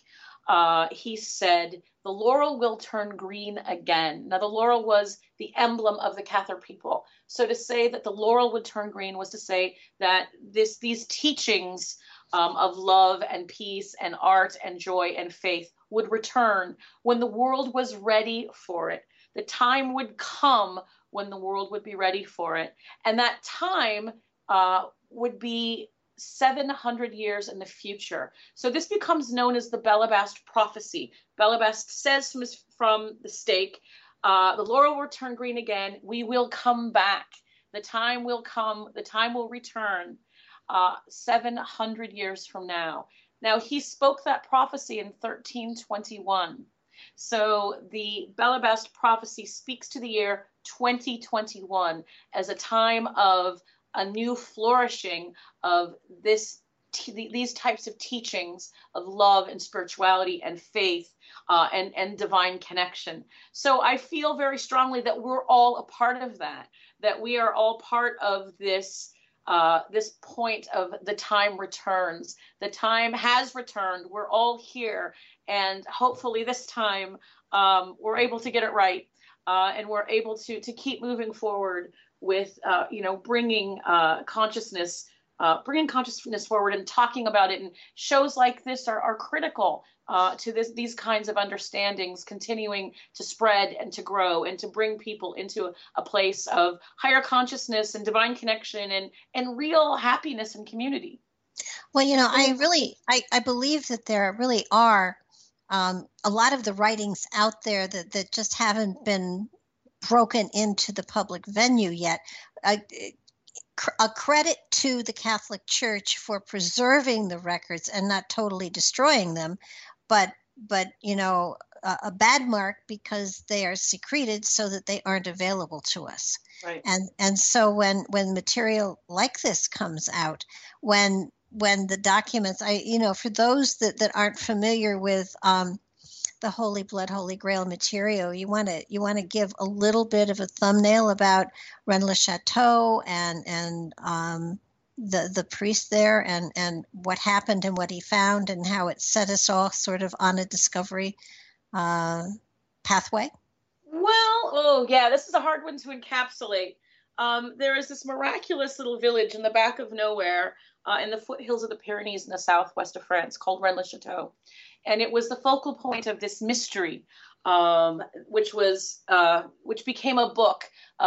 he said, "The laurel will turn green again." Now, the laurel was the emblem of the Cathar people. So to say that the laurel would turn green was to say that these teachings of love and peace and art and joy and faith would return when the world was ready for it. The time would come when the world would be ready for it. And that time would be 700 years in the future. So this becomes known as the Belibast prophecy. Belibast says from the stake, the laurel will turn green again. We will come back. The time will come. The time will return 700 years from now. Now, he spoke that prophecy in 1321. So the Belibast prophecy speaks to the year 2021 as a time of a new flourishing of these types of teachings of love and spirituality and faith and divine connection. So I feel very strongly that we're all a part of that we are all part of this point of the time returns. The time has returned. We're all here. And hopefully this time we're able to get it right. And we're able to keep moving forward with, bringing consciousness bringing consciousness forward and talking about it. And shows like this are critical to these kinds of understandings continuing to spread and to grow and to bring people into a place of higher consciousness and divine connection and real happiness and community. Well, I believe that there really are a lot of the writings out there that just haven't been broken into the public venue yet. A credit to the Catholic Church for preserving the records and not totally destroying them, but a bad mark because they are secreted so that they aren't available to us. Right. And so when material like this comes out, when the documents, for those that aren't familiar with the Holy Blood, Holy Grail material, you want to give a little bit of a thumbnail about Rennes-le-Château and the priest there and what happened and what he found and how it set us all sort of on a discovery pathway. Well, this is a hard one to encapsulate. There is this miraculous little village in the back of nowhere in the foothills of the Pyrenees in the southwest of France called Rennes-le-Château. And it was the focal point of this mystery, which became a book,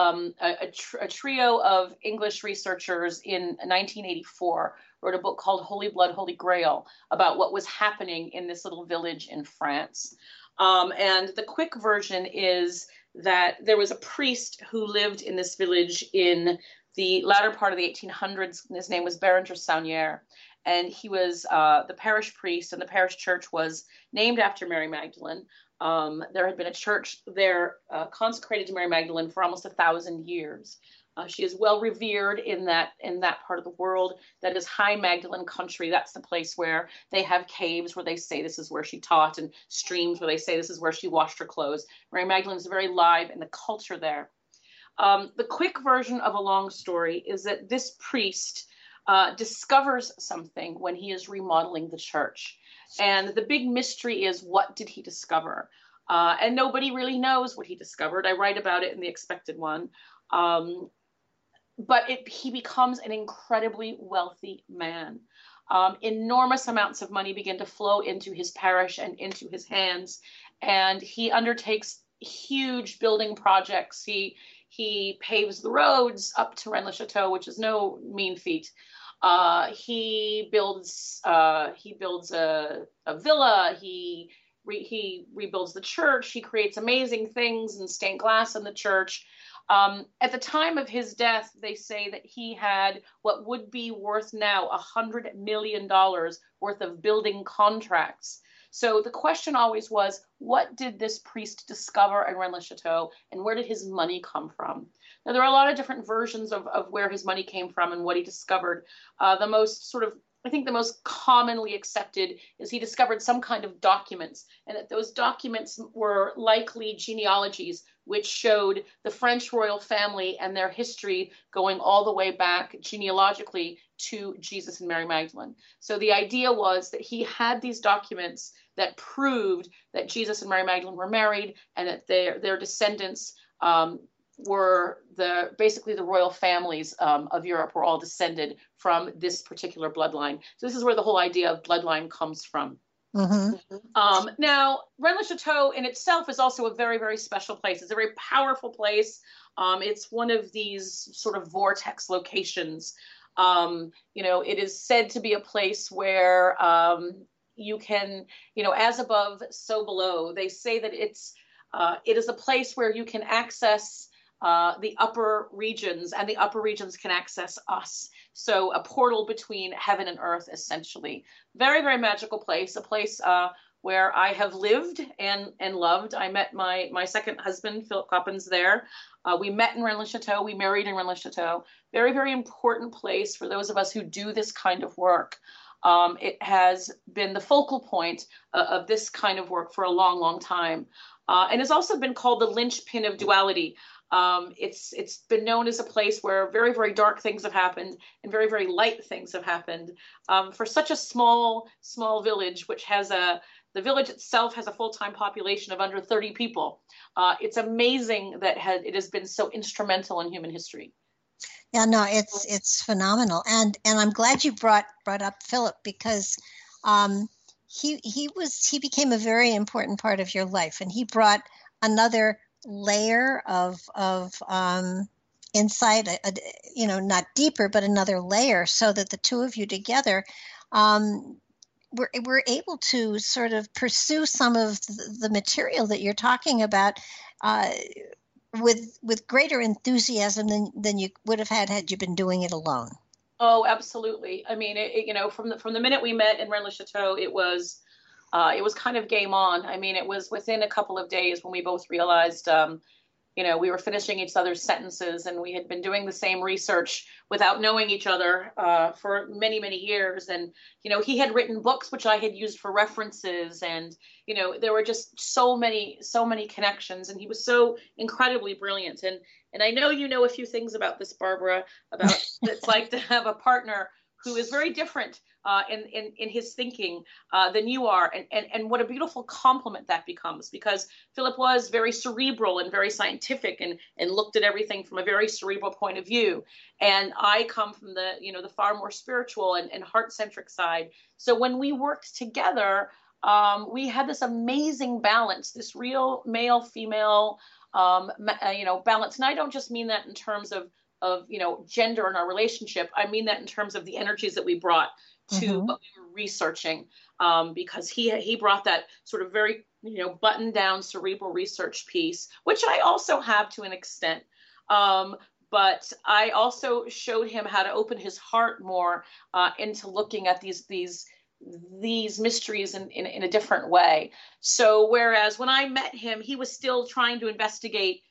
a trio of English researchers in 1984 wrote a book called Holy Blood, Holy Grail about what was happening in this little village in France. And the quick version is that there was a priest who lived in this village in the latter part of the 1800s. And his name was Berenger Saunière. And he was the parish priest, and the parish church was named after Mary Magdalene. There had been a church there consecrated to Mary Magdalene for almost 1,000 years. She is well revered in that part of the world. That is High Magdalene country. That's the place where they have caves where they say this is where she taught, and streams where they say this is where she washed her clothes. Mary Magdalene is very live in the culture there. The quick version of a long story is that this priest discovers something when he is remodeling the church. And the big mystery is, what did he discover? And nobody really knows what he discovered. I write about it in The Expected One. But he becomes an incredibly wealthy man. Enormous amounts of money begin to flow into his parish and into his hands. And he undertakes huge building projects. He paves the roads up to Rennes-le-Château, which is no mean feat. He builds a villa. He rebuilds the church. He creates amazing things and stained glass in the church. At the time of his death, they say that he had what would be worth now $100 million worth of building contracts. So the question always was, what did this priest discover in Rennes-le-Château, and where did his money come from? Now, there are a lot of different versions of where his money came from and what he discovered. The most commonly accepted is he discovered some kind of documents, and that those documents were likely genealogies, which showed the French royal family and their history going all the way back genealogically to Jesus and Mary Magdalene. So the idea was that he had these documents that proved that Jesus and Mary Magdalene were married, and that their descendants were basically the royal families of Europe were all descended from this particular bloodline. So this is where the whole idea of bloodline comes from. Mm-hmm. Now, Rennes-le-Château in itself is also a very, very special place. It's a very powerful place. It's one of these sort of vortex locations. It is said to be a place where you can, as above, so below. They say that it is a place where you can access the upper regions, and the upper regions can access us. So a portal between heaven and earth, essentially. Very, very magical place, a place where I have lived and loved. I met my second husband, Philip Coppens, there. We met in Rennes-le-Château. We married in Rennes-le-Château. Very, very important place for those of us who do this kind of work. It has been the focal point of this kind of work for a long, long time. And has also been called the linchpin of duality. It's been known as a place where very, very dark things have happened and very, very light things have happened. For such a small village, which has the village itself has a full-time population of under 30 people. It's amazing that it has been so instrumental in human history. Yeah, no, it's phenomenal, and I'm glad you brought up Philip because um, he became a very important part of your life, and he brought another layer of insight, not deeper, but another layer, so that the two of you together um, were able to sort of pursue some of the material that you're talking about. Uh, with greater enthusiasm than you would have had you been doing it alone. Oh, absolutely. I mean, from the minute we met in Rennes-le-Château, it was kind of game on. I mean, it was within a couple of days when we both realized, we were finishing each other's sentences, and we had been doing the same research without knowing each other for many, many years. And, he had written books which I had used for references. And, there were just so many connections. And he was so incredibly brilliant. And I know you know a few things about this, Barbara, about what it's like to have a partner who is very different in his thinking than you are, and what a beautiful compliment that becomes, because Philip was very cerebral and very scientific, and looked at everything from a very cerebral point of view, and I come from the far more spiritual and heart centric side. So when we worked together, we had this amazing balance, this real male female balance, and I don't just mean that in terms of gender in our relationship. I mean that in terms of the energies that we brought to what we were researching, because he brought that sort of very buttoned down cerebral research piece, which I also have to an extent. But I also showed him how to open his heart more into looking at these mysteries in a different way. So whereas when I met him, he was still trying to investigate.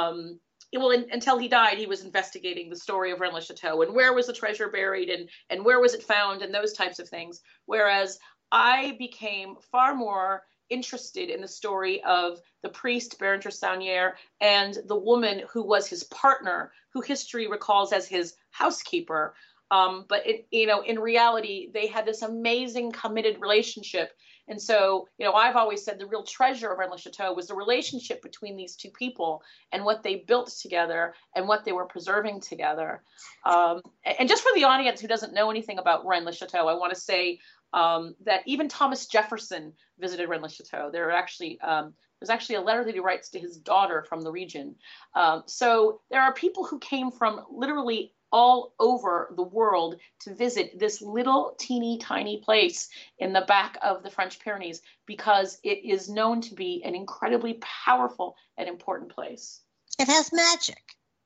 Until he died, he was investigating the story of Rennes-le-Château, and where was the treasure buried, and where was it found, and those types of things. Whereas I became far more interested in the story of the priest Bérenger Saunière and the woman who was his partner, who history recalls as his housekeeper. But in reality, they had this amazing committed relationship. And so, I've always said the real treasure of Rennes-le-Château was the relationship between these two people and what they built together and what they were preserving together. And just for the audience who doesn't know anything about Rennes-le-Château, I want to say that even Thomas Jefferson visited Rennes-le-Château. There's actually a letter that he writes to his daughter from the region. So there are people who came from literally all over the world to visit this little teeny tiny place in the back of the French Pyrenees, because it is known to be an incredibly powerful and important place. It has magic,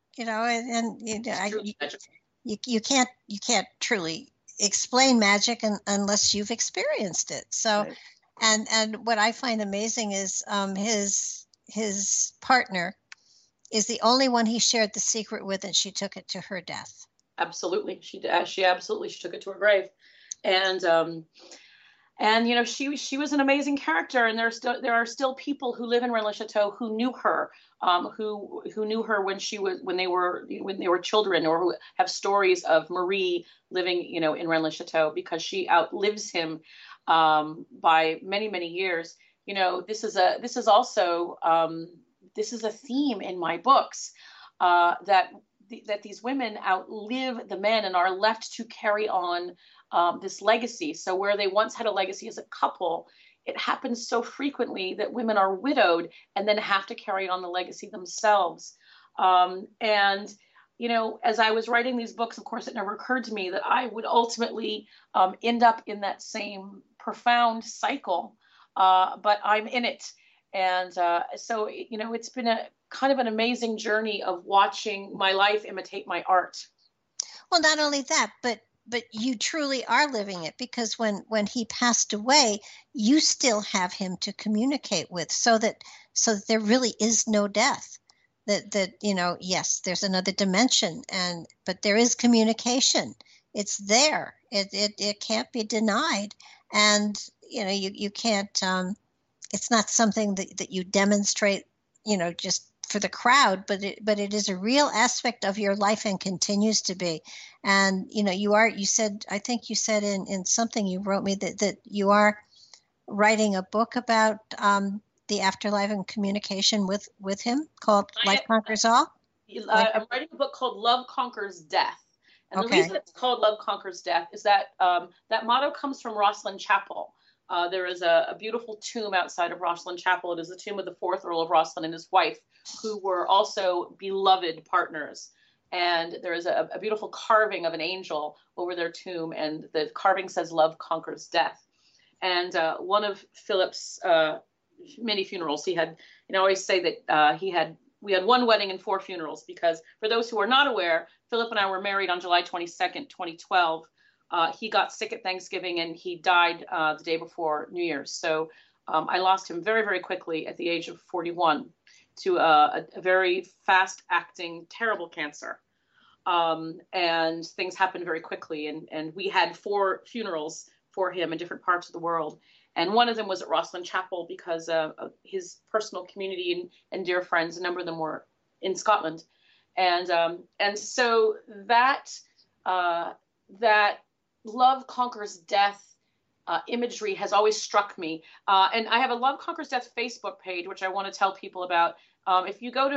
you can't truly explain magic unless you've experienced it. So, right. And what I find amazing is his partner is the only one he shared the secret with, and she took it to her death. Absolutely, she took it to her grave, and she was an amazing character, and there are still people who live in Rennes-le-Château who knew her, who knew her when they were children, or who have stories of Marie living in Rennes-le-Château, because she outlives him by many, many years. This is also a theme in my books, that these women outlive the men and are left to carry on this legacy. So where they once had a legacy as a couple, it happens so frequently that women are widowed and then have to carry on the legacy themselves. And as I was writing these books, of course, it never occurred to me that I would ultimately end up in that same profound cycle, but I'm in it. And so, it's been a kind of an amazing journey of watching my life imitate my art. Well, not only that, but you truly are living it, because when he passed away, you still have him to communicate with, so that there really is no death. That yes, there's another dimension, but there is communication. It's there. It can't be denied, and you can't. It's not something that you demonstrate, just for the crowd, but it is a real aspect of your life and continues to be. And, I think you said in something you wrote me that you are writing a book about the afterlife and communication with him, called Life Conquers All. I'm writing a book called Love Conquers Death. And the reason it's called Love Conquers Death is that that motto comes from Rosslyn Chapel. There is a beautiful tomb outside of Rosslyn Chapel. It is the tomb of the fourth Earl of Rosslyn and his wife, who were also beloved partners. And there is a beautiful carving of an angel over their tomb, and the carving says, "Love conquers death." And one of Philip's many funerals, he had, I always say that we had one wedding and 4 funerals, because for those who are not aware, Philip and I were married on July 22nd, 2012. He got sick at Thanksgiving, and he died the day before New Year's. So I lost him very, very quickly at the age of 41 to a very fast-acting, terrible cancer. And things happened very quickly. And we had 4 funerals for him in different parts of the world. And one of them was at Rosslyn Chapel, because of his personal community and dear friends, a number of them were in Scotland. And so that love conquers death imagery has always struck me. And I have a Love Conquers Death Facebook page, which I want to tell people about. If you go to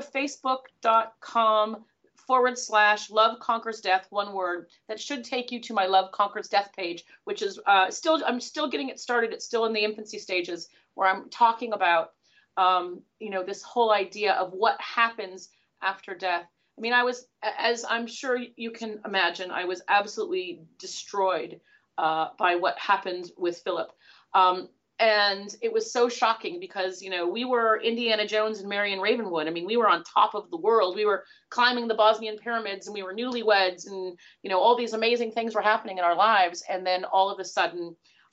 facebook.com/Love Conquers Death, one word, that should take you to my Love Conquers Death page, which is I'm still getting it started. It's still in the infancy stages, where I'm talking about, this whole idea of what happens after death. I mean, I was, as I'm sure you can imagine, I was absolutely destroyed by what happened with Philip. And it was so shocking, because, we were Indiana Jones and Marion Ravenwood. I mean, we were on top of the world. We were climbing the Bosnian pyramids, and we were newlyweds, and, all these amazing things were happening in our lives. And then all of a sudden,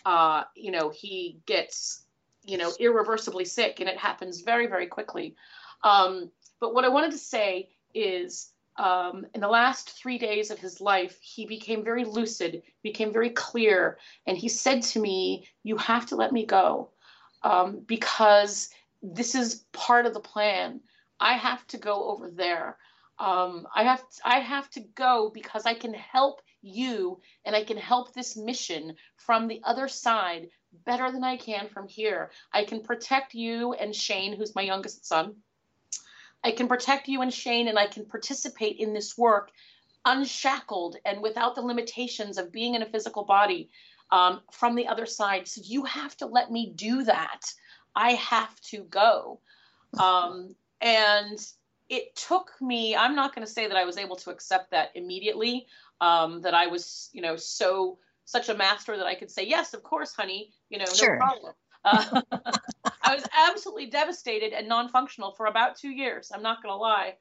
he gets, irreversibly sick, and it happens very, very quickly. But what I wanted to say is, in the last 3 days of his life, he became very lucid, became very clear. And he said to me, "You have to let me go, because this is part of the plan. I have to go over there. I have to go because I can help you, and I can help this mission from the other side better than I can from here. I can protect you and Shane, who's my youngest son. I can protect you and Shane, and I can participate in this work unshackled and without the limitations of being in a physical body, from the other side. So you have to let me do that. I have to go." And it took me, I'm not going to say that I was able to accept that immediately, that I was, such a master that I could say, "Yes, of course, honey, Sure. no problem." I was absolutely devastated and non-functional for about 2 years. I'm not going to lie.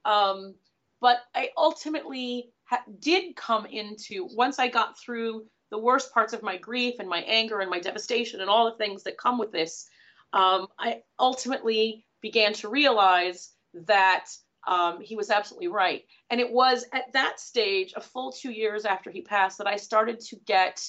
But I ultimately did come into, once I got through the worst parts of my grief and my anger and my devastation and all the things that come with this, I ultimately began to realize that he was absolutely right. And it was at that stage, a full 2 years after he passed, that I started to get,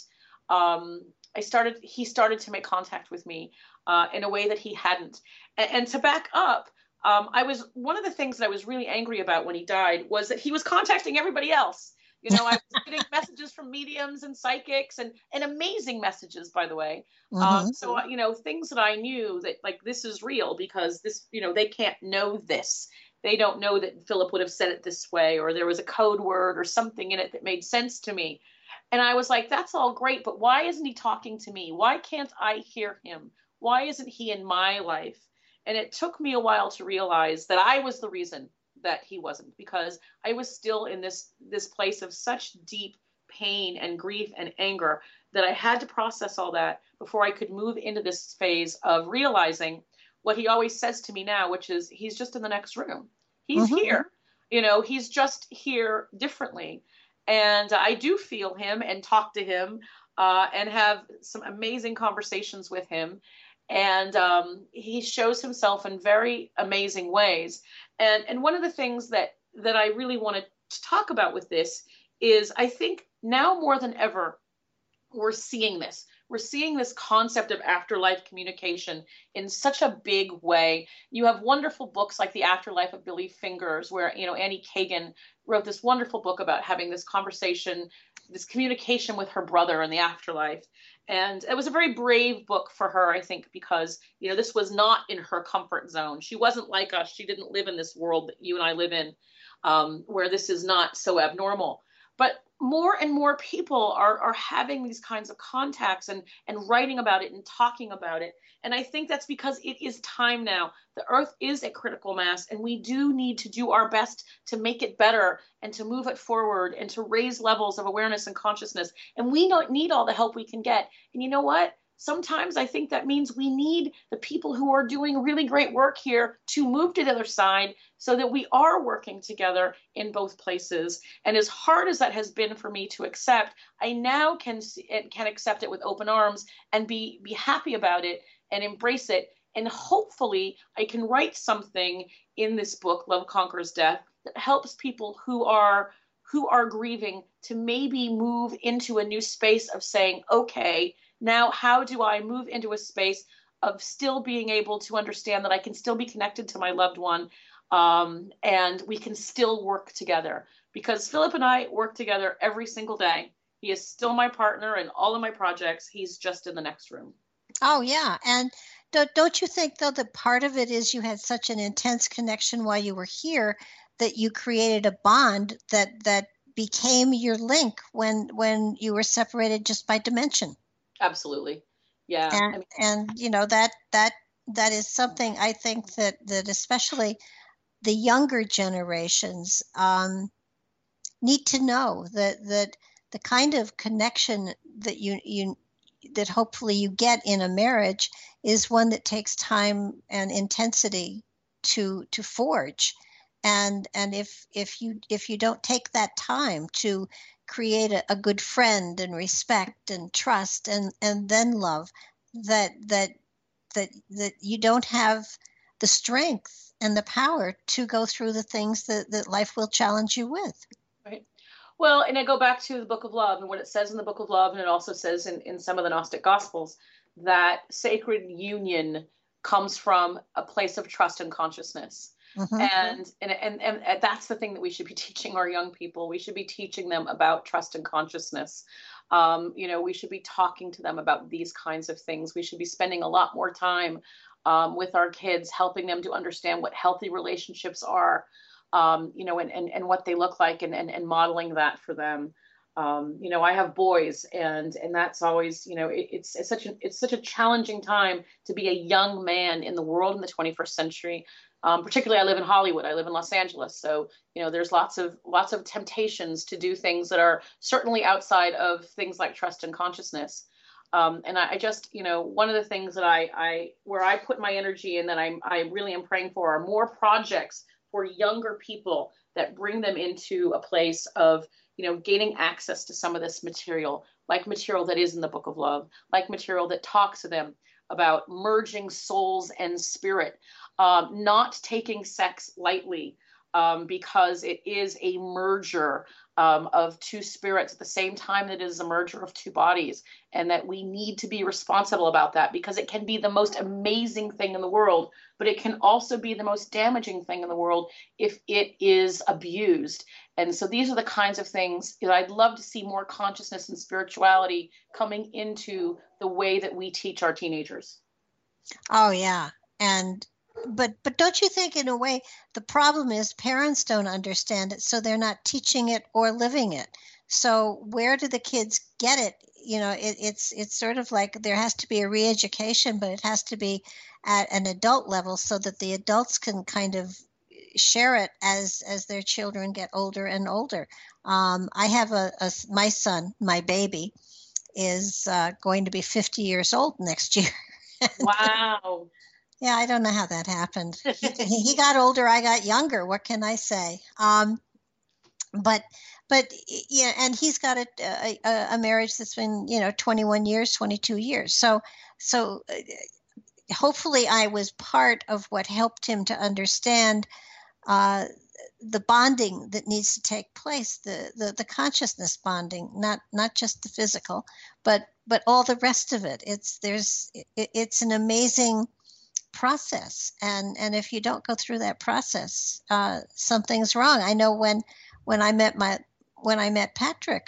he started to make contact with me in a way that he hadn't. And to back up, one of the things that I was really angry about when he died was that he was contacting everybody else. I was getting messages from mediums and psychics, and amazing messages, by the way. Mm-hmm. So, things that I knew that, like, this is real, because this, they can't know this. They don't know that Philip would have said it this way, or there was a code word or something in it that made sense to me. And I was like, that's all great, but why isn't he talking to me? Why can't I hear him? Why isn't he in my life? And it took me a while to realize that I was the reason that he wasn't, because I was still in this place of such deep pain and grief and anger that I had to process all that before I could move into this phase of realizing what he always says to me now, which is, he's just in the next room. He's here. He's just here differently. And I do feel him and talk to him and have some amazing conversations with him. And he shows himself in very amazing ways. And one of the things that I really wanted to talk about with this is, I think now more than ever, we're seeing this. We're seeing this concept of afterlife communication in such a big way. You have wonderful books like The Afterlife of Billy Fingers, where, Annie Kagan wrote this wonderful book about having this conversation, this communication with her brother in the afterlife. And it was a very brave book for her, I think, because, this was not in her comfort zone. She wasn't like us. She didn't live in this world that you and I live in. where this is not so abnormal. But more and more people are having these kinds of contacts and writing about it and talking about it. And I think that's because it is time now. The earth is a critical mass, and we do need to do our best to make it better and to move it forward and to raise levels of awareness and consciousness. And we don't need all the help we can get. And you know what? Sometimes I think that means we need the people who are doing really great work here to move to the other side so that we are working together in both places. And as hard as that has been for me to accept, I now can accept it with open arms and be happy about it and embrace it. And hopefully I can write something in this book, Love Conquers Death, that helps people who are grieving to maybe move into a new space of saying, okay, now how do I move into a space of still being able to understand that I can still be connected to my loved one, and we can still work together? Because Philip and I work together every single day. He is still my partner in all of my projects. He's just in the next room. Oh, yeah. And don't you think, though, that part of it is you had such an intense connection while you were here that you created a bond that became your link when you were separated just by dimension? Absolutely. Yeah. And you know, that is something I think that especially the younger generations need to know, that the kind of connection that that hopefully you get in a marriage is one that takes time and intensity to forge. And if you don't take that time to create a good friend and respect and trust and then love, that you don't have the strength and the power to go through the things that life will challenge you with. Right. Well, and I go back to the Book of Love and what it says in the Book of Love, and it also says in some of the Gnostic Gospels, that sacred union comes from a place of trust and consciousness. Mm-hmm. And that's the thing that we should be teaching our young people. We should be teaching them about trust and consciousness. We should be talking to them about these kinds of things. We should be spending a lot more time with our kids, helping them to understand what healthy relationships are, and what they look like, and modeling that for them. I have boys, and that's always, it's such a challenging time to be a young man in the world in the 21st century. Particularly, I live in Hollywood. I live in Los Angeles, so there's lots of temptations to do things that are certainly outside of things like trust and consciousness. And I just, one of the things that where I put my energy in, that I really am praying for, are more projects for younger people that bring them into a place of gaining access to some of this material, like material that is in the Book of Love, like material that talks to them about merging souls and spirit. Not taking sex lightly, because it is a merger of two spirits at the same time that it is a merger of two bodies, and that we need to be responsible about that, because it can be the most amazing thing in the world, but it can also be the most damaging thing in the world if it is abused. And so these are the kinds of things that I'd love to see more consciousness and spirituality coming into the way that we teach our teenagers. Oh, yeah. But don't you think, in a way, the problem is parents don't understand it, so they're not teaching it or living it. So where do the kids get it? It's sort of like there has to be a re-education, but it has to be at an adult level so that the adults can kind of share it as their children get older and older. I have my son, my baby, is going to be 50 years old next year. Wow. Yeah, I don't know how that happened. He got older, I got younger. What can I say? But yeah, and he's got a marriage that's been 21 years, 22 years. So hopefully I was part of what helped him to understand the bonding that needs to take place, the consciousness bonding, not just the physical, but all the rest of it. It's an amazing process, and if you don't go through that process, something's wrong. I know when I met Patrick,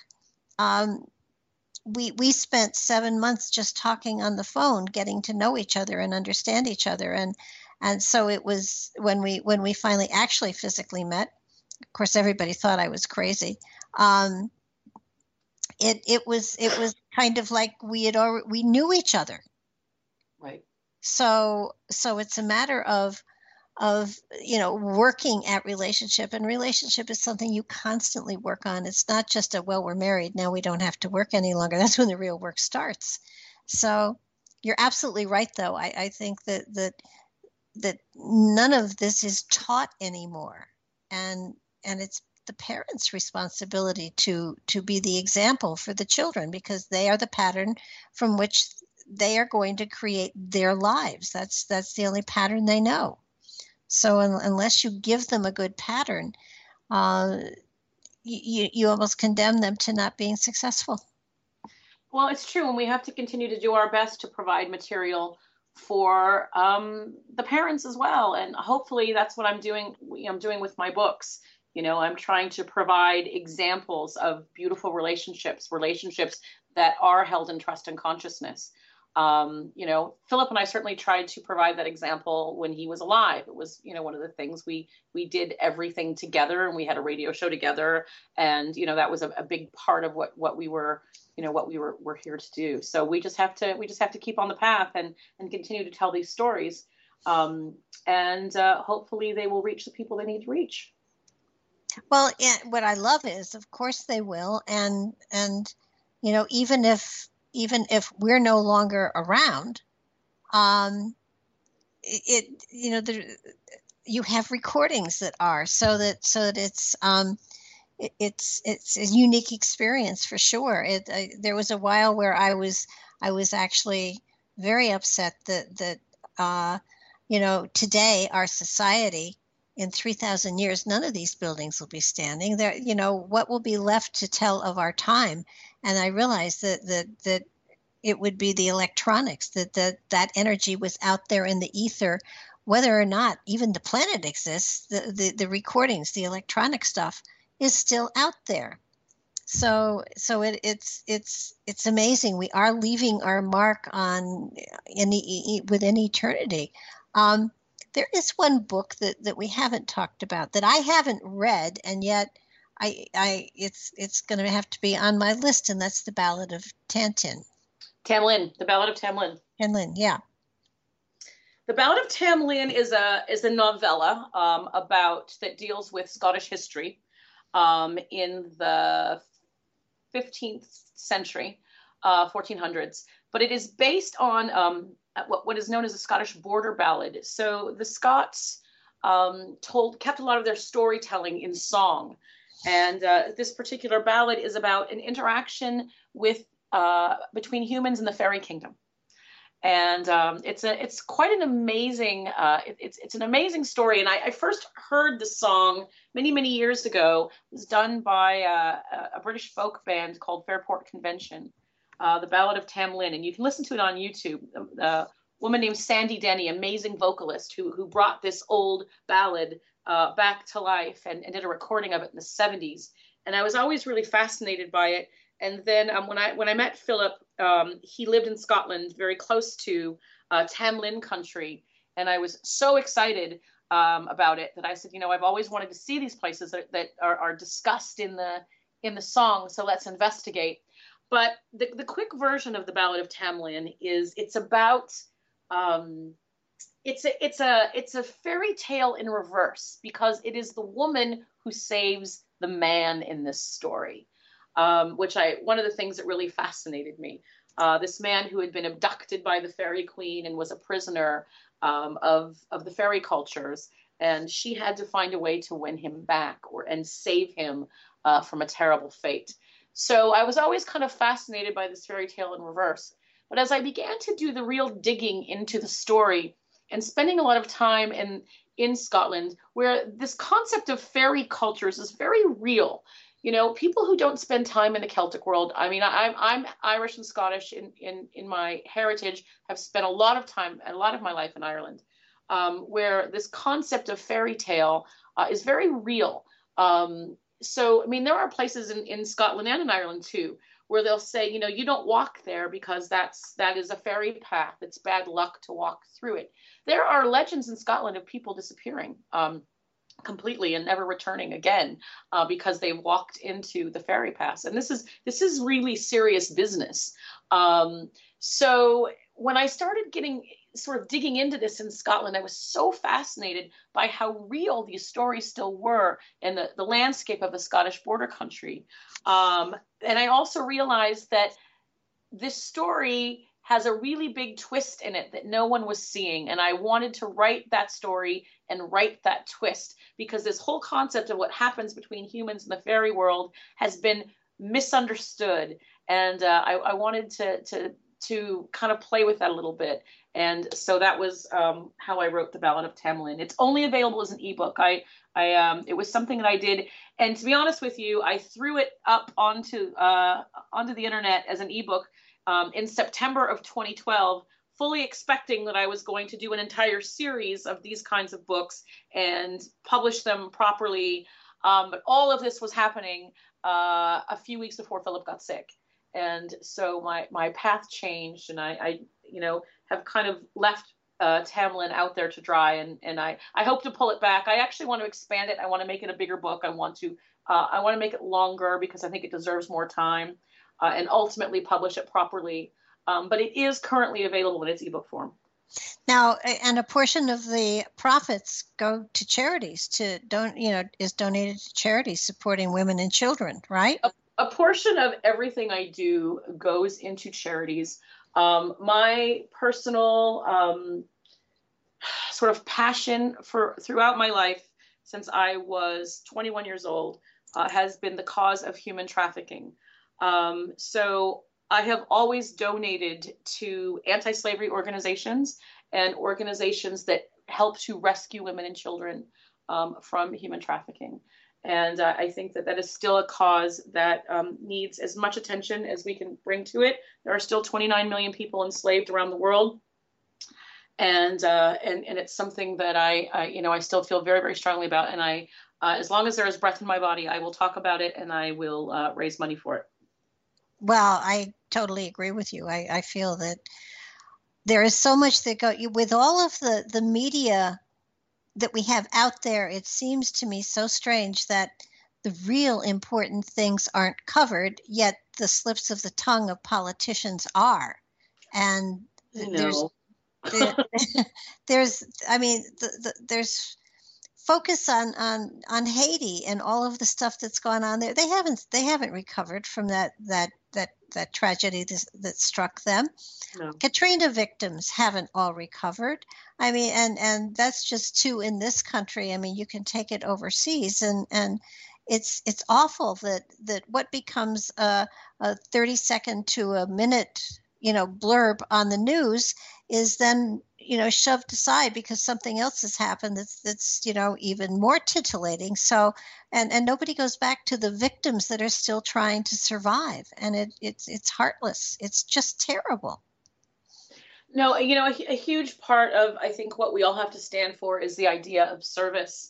we spent 7 months just talking on the phone, getting to know each other and understand each other, and so it was when we finally actually physically met, of course, everybody thought I was crazy. Um, it was kind of like we knew each other. Right. So it's a matter of working at relationship, and relationship is something you constantly work on. It's not just well, we're married now, we don't have to work any longer. That's when the real work starts. So you're absolutely right, though. I think that none of this is taught anymore, and it's the parents' responsibility to be the example for the children, because they are the pattern from which they are going to create their lives. That's the only pattern they know. So unless you give them a good pattern, uh, you almost condemn them to not being successful. Well, it's true, and we have to continue to do our best to provide material for the parents as well. And hopefully, that's what I'm doing. I'm doing with my books. I'm trying to provide examples of beautiful relationships that are held in trust and consciousness. Philip and I certainly tried to provide that example when he was alive. It was, one of the things we did everything together, and we had a radio show together, and that was a big part of what we were, we're here to do. So we just have to keep on the path and continue to tell these stories, and hopefully they will reach the people they need to reach. Well, yeah, what I love is, of course, they will, and even if we're no longer around, you have recordings that are so that it's a unique experience for sure. There was a while where I was actually very upset that today our society, in 3,000 years, none of these buildings will be standing there. What will be left to tell of our time? And I realized that it would be the electronics, that energy was out there in the ether, whether or not even the planet exists. The recordings, the electronic stuff, is still out there. So it's amazing. We are leaving our mark within eternity. There is one book that we haven't talked about, that I haven't read, and yet it's going to have to be on my list, and that's The Ballad of Tam Lin, The Ballad of Tam Lin. Tam Lin, yeah. The Ballad of Tam Lin is a novella that deals with Scottish history in the 15th century, 1400s. But it is based on what is known as a Scottish border ballad. So the Scots kept a lot of their storytelling in song. And this particular ballad is about an interaction between humans and the fairy kingdom. And it's quite an amazing it's an amazing story. And I first heard the song many years ago. It was done by a British folk band called Fairport Convention, The Ballad of Tam Lin, and you can listen to it on YouTube. A woman named Sandy Denny, amazing vocalist, who brought this old ballad back to life and did a recording of it in the 70s. And I was always really fascinated by it. And then when I met Philip, he lived in Scotland, very close to Tam Lin country, and I was so excited about it that I said, I've always wanted to see these places that are discussed in the song, so let's investigate. But the quick version of The Ballad of Tam Lin is it's about it's a fairy tale in reverse, because it is the woman who saves the man in this story. One of the things that really fascinated me, this man who had been abducted by the fairy queen and was a prisoner of the fairy cultures, and she had to find a way to win him back and save him from a terrible fate. So I was always kind of fascinated by this fairy tale in reverse. But as I began to do the real digging into the story and spending a lot of time in Scotland, where this concept of fairy cultures is very real. People who don't spend time in the Celtic world, I mean, I'm Irish and Scottish in my heritage, have spent a lot of my life in Ireland, where this concept of fairy tale is very real. So, I mean, there are places in Scotland and in Ireland too, where they'll say, you don't walk there because that is a fairy path. It's bad luck to walk through it. There are legends in Scotland of people disappearing. completely and never returning again, because they walked into the ferry pass. And this is really serious business. So when I started getting sort of digging into this in Scotland, I was so fascinated by how real these stories still were in the landscape of the Scottish border country. And I also realized that this story has a really big twist in it that no one was seeing. And I wanted to write that story and write that twist, because this whole concept of what happens between humans and the fairy world has been misunderstood. And I wanted to kind of play with that a little bit. And so that was how I wrote The Ballad of Tamlin. It's only available as an ebook. It was something that I did, and to be honest with you, I threw it up onto the internet as an ebook in September of 2012, fully expecting that I was going to do an entire series of these kinds of books and publish them properly. But all of this was happening a few weeks before Philip got sick. And so my path changed, and I have kind of left Tamlin out there to dry, and I hope to pull it back. I actually want to expand it. I want to make it a bigger book. I want to make it longer, because I think it deserves more time, and ultimately publish it properly. But it is currently available in its ebook form. Now, and a portion of the profits go to charities is donated to charities supporting women and children, right? A portion of everything I do goes into charities. My personal sort of passion throughout my life, since I was 21 years old, has been the cause of human trafficking. So I have always donated to anti-slavery organizations and organizations that help to rescue women and children from human trafficking. And I think that is still a cause that needs as much attention as we can bring to it. There are still 29 million people enslaved around the world. And it's something that I still feel very, very strongly about. And as long as there is breath in my body, I will talk about it, and I will raise money for it. Well, I totally agree with you. I feel that there is so much that with all of the media that we have out there. It seems to me so strange that the real important things aren't covered, yet the slips of the tongue of politicians are. And there's focus on Haiti and all of the stuff that's gone on there. They haven't recovered from that tragedy that struck them. No. Katrina victims haven't all recovered. I mean, and that's just two in this country. I mean, you can take it overseas, and it's awful that what becomes a 30-second to a minute blurb on the news is then shoved aside because something else has happened that's even more tittillating. So and nobody goes back to the victims that are still trying to survive, and it's heartless. It's just terrible. No, a huge part of, I think, what we all have to stand for is the idea of service.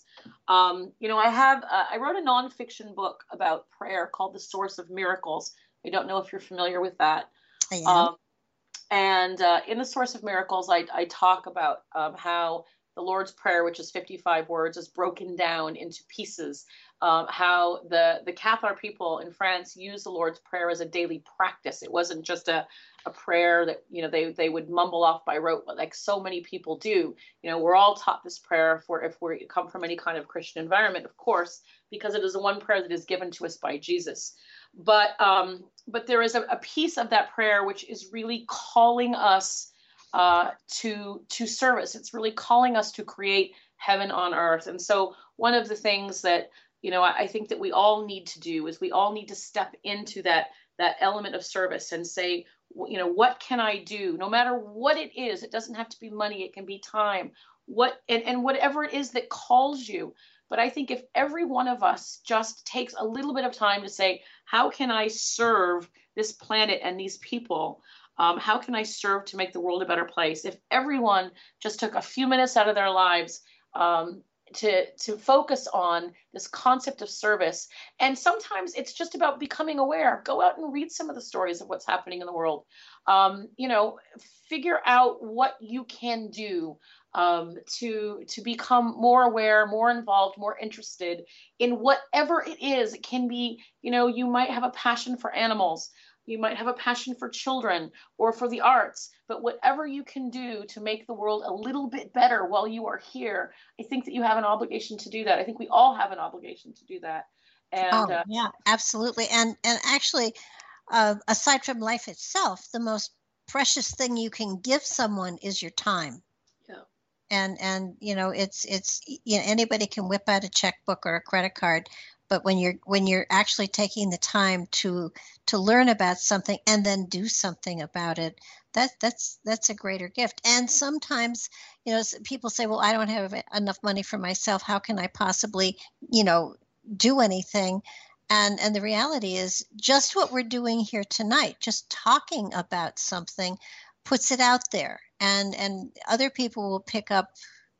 I wrote a nonfiction book about prayer called The Source of Miracles. I don't know if you're familiar with that. I am. And in The Source of Miracles, I talk about how the Lord's Prayer, which is 55 words, is broken down into pieces. How the Catholic people in France use the Lord's Prayer as a daily practice. It wasn't just a prayer that they would mumble off by rote, but like so many people do. We're all taught this prayer if we come from any kind of Christian environment, of course, because it is the one prayer that is given to us by Jesus. But there is a piece of that prayer which is really calling us to service. It's really calling us to create heaven on earth. And so one of the things that I think that we all need to do is we all need to step into that element of service and say, what can I do? No matter what it is, it doesn't have to be money. It can be time. And whatever it is that calls you. But I think if every one of us just takes a little bit of time to say, how can I serve this planet and these people? How can I serve to make the world a better place? If everyone just took a few minutes out of their lives to focus on this concept of service. And sometimes it's just about becoming aware. Go out and read some of the stories of what's happening in the world. Figure out what you can do. to become more aware, more involved, more interested in whatever it is. It can be, you might have a passion for animals, you might have a passion for children or for the arts, but whatever you can do to make the world a little bit better while you are here, I think that you have an obligation to do that. I think we all have an obligation to do that. And Oh, yeah, absolutely. And actually, aside from life itself, the most precious thing you can give someone is your time. yeah, And it's anybody can whip out a checkbook or a credit card, but when you're actually taking the time to learn about something and then do something about it, that's a greater gift. And sometimes, people say, well, I don't have enough money for myself, how can I possibly do anything? And the reality is, just what we're doing here tonight, just talking about something, puts it out there, and other people will pick up,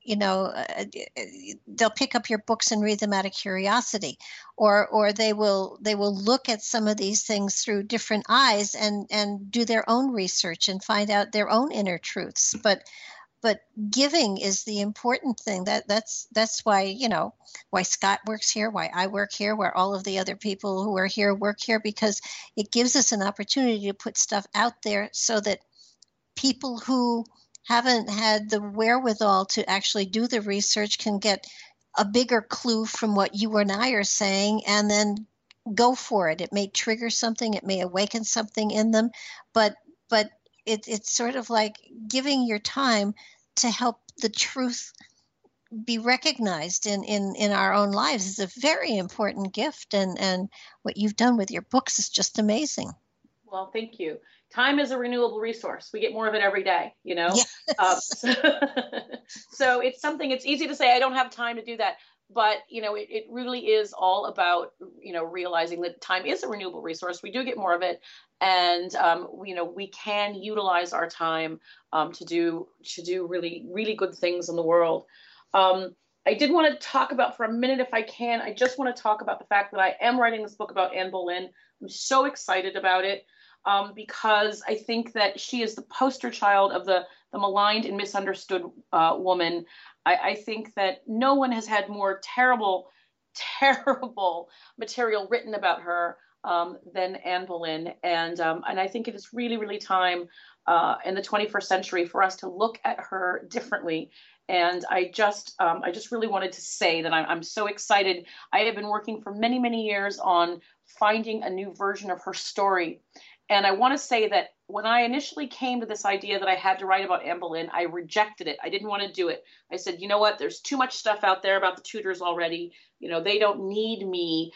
they'll pick up your books and read them out of curiosity, or they will look at some of these things through different eyes and do their own research and find out their own inner truths. But giving is the important thing. That's why Scott works here, why I work here, where all of the other people who are here work here, because it gives us an opportunity to put stuff out there so that people who haven't had the wherewithal to actually do the research can get a bigger clue from what you and I are saying, and then go for it. It may trigger something, it may awaken something in them, but it's sort of like giving your time to help the truth be recognized in our own lives is a very important gift. And what you've done with your books is just amazing. well, thank you. Time is a renewable resource. We get more of it every day, Yes. So it's something, it's easy to say, I don't have time to do that. But, it really is all about, realizing that time is a renewable resource. We do get more of it. And, we can utilize our time to do really, really good things in the world. I did want to talk about for a minute, if I can, I just want to talk about the fact that I am writing this book about Anne Boleyn. I'm so excited about it. Because I think that she is the poster child of the maligned and misunderstood woman. I think that no one has had more terrible, terrible material written about her than Anne Boleyn. And I think it is really, really time in the 21st century for us to look at her differently. And I just really wanted to say that I'm so excited. I have been working for many, many years on finding a new version of her story. And I want to say that when I initially came to this idea that I had to write about Anne Boleyn, I rejected it. I didn't want to do it. I said, you know what? There's too much stuff out there about the Tudors already. They don't need me.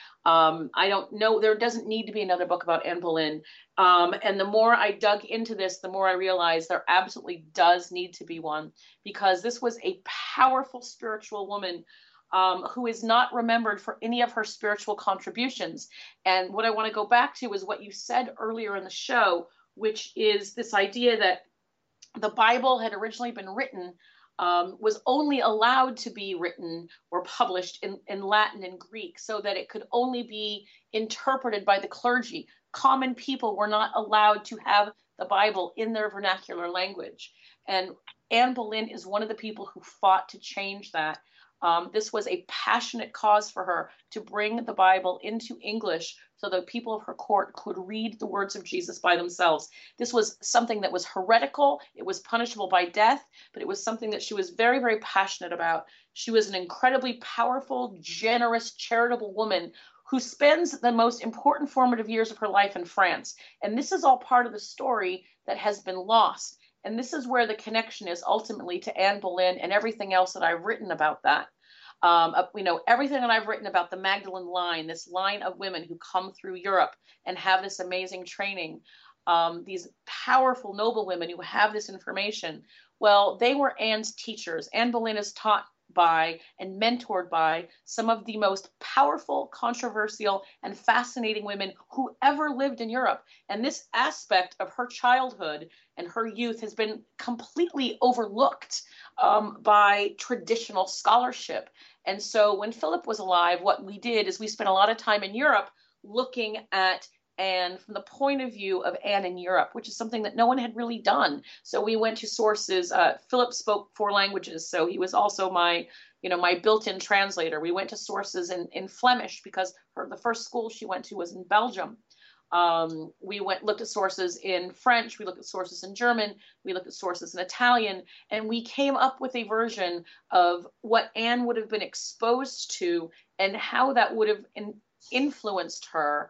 I don't know. There doesn't need to be another book about Anne Boleyn. And the more I dug into this, the more I realized there absolutely does need to be one, because this was a powerful spiritual woman who is not remembered for any of her spiritual contributions. And what I want to go back to is what you said earlier in the show, which is this idea that the Bible had originally been written, was only allowed to be written or published in Latin and Greek so that it could only be interpreted by the clergy. Common people were not allowed to have the Bible in their vernacular language. And Anne Boleyn is one of the people who fought to change that. This was a passionate cause for her to bring the Bible into English so that people of her court could read the words of Jesus by themselves. This was something that was heretical. It was punishable by death, but it was something that she was very, very passionate about. She was an incredibly powerful, generous, charitable woman who spends the most important formative years of her life in France. And this is all part of the story that has been lost. And this is where the connection is ultimately to Anne Boleyn and everything else that I've written about that. Everything that I've written about the Magdalene line, this line of women who come through Europe and have this amazing training, these powerful, noble women who have this information. Well, they were Anne's teachers. Anne Boleyn is taught by and mentored by some of the most powerful, controversial, and fascinating women who ever lived in Europe. And this aspect of her childhood and her youth has been completely overlooked by traditional scholarship. And so when Philip was alive, what we did is we spent a lot of time in Europe looking at Anne from the point of view of Anne in Europe, which is something that no one had really done. So we went to sources. Philip spoke 4 languages, so he was also my built-in translator. We went to sources in Flemish because the first school she went to was in Belgium. We looked at sources in French, we looked at sources in German, we looked at sources in Italian, and we came up with a version of what Anne would have been exposed to and how that would have influenced her,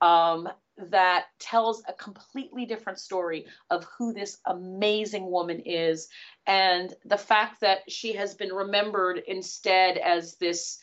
that tells a completely different story of who this amazing woman is. And the fact that she has been remembered instead as this,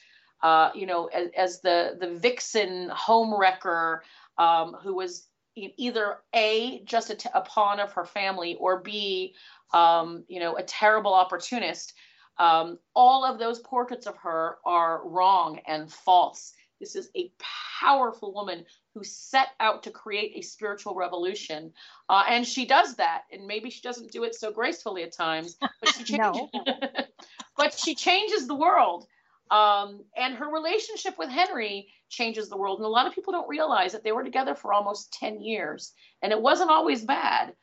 as the vixen homewrecker, who was either A, just a pawn of her family, or B, a terrible opportunist. All of those portraits of her are wrong and false. This is a powerful woman who set out to create a spiritual revolution. And she does that. And maybe she doesn't do it so gracefully at times, but she changes, but she changes the world. And her relationship with Henry changes the world. And a lot of people don't realize that they were together for almost 10 years. And it wasn't always bad.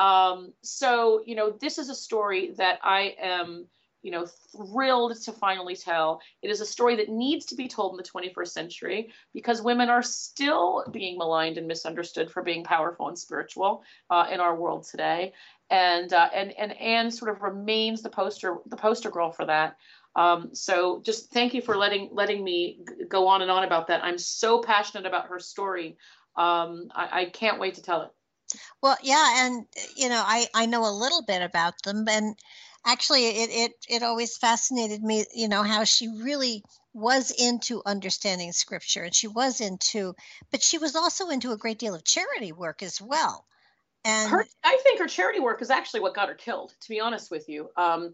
So, this is a story that I am thrilled to finally tell. It is a story that needs to be told in the 21st century because women are still being maligned and misunderstood for being powerful and spiritual in our world today. And Anne sort of remains the poster girl for that. So just thank you for letting me go on and on about that. I'm so passionate about her story. I can't wait to tell it. Well, yeah, and I know a little bit about them, and actually it always fascinated me, how she really was into understanding scripture, and but she was also into a great deal of charity work as well. And I think her charity work is actually what got her killed, to be honest with you.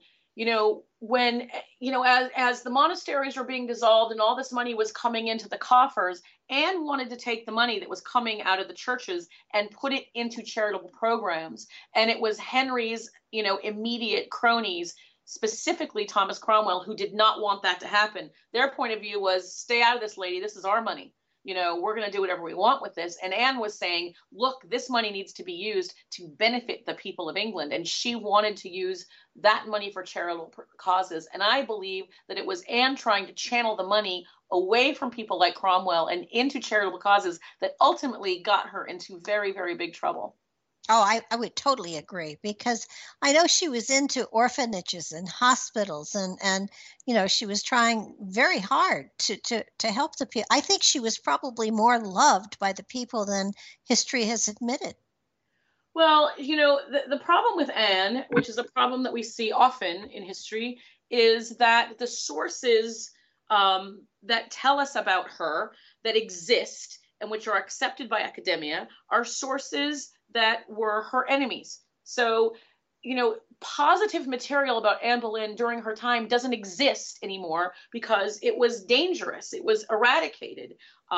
When as the monasteries were being dissolved and all this money was coming into the coffers, Anne wanted to take the money that was coming out of the churches and put it into charitable programs. And it was Henry's, immediate cronies, specifically Thomas Cromwell, who did not want that to happen. Their point of view was, stay out of this, lady. This is our money. We're going to do whatever we want with this. And Anne was saying, look, this money needs to be used to benefit the people of England. And she wanted to use that money for charitable causes. And I believe that it was Anne trying to channel the money away from people like Cromwell and into charitable causes that ultimately got her into very, very big trouble. Oh, I would totally agree, because I know she was into orphanages and hospitals, and she was trying very hard to help the people. I think she was probably more loved by the people than history has admitted. Well, the problem with Anne, which is a problem that we see often in history, is that the sources that tell us about her, that exist and which are accepted by academia, are sources that were her enemies. So, positive material about Anne Boleyn during her time doesn't exist anymore because it was dangerous. It was eradicated.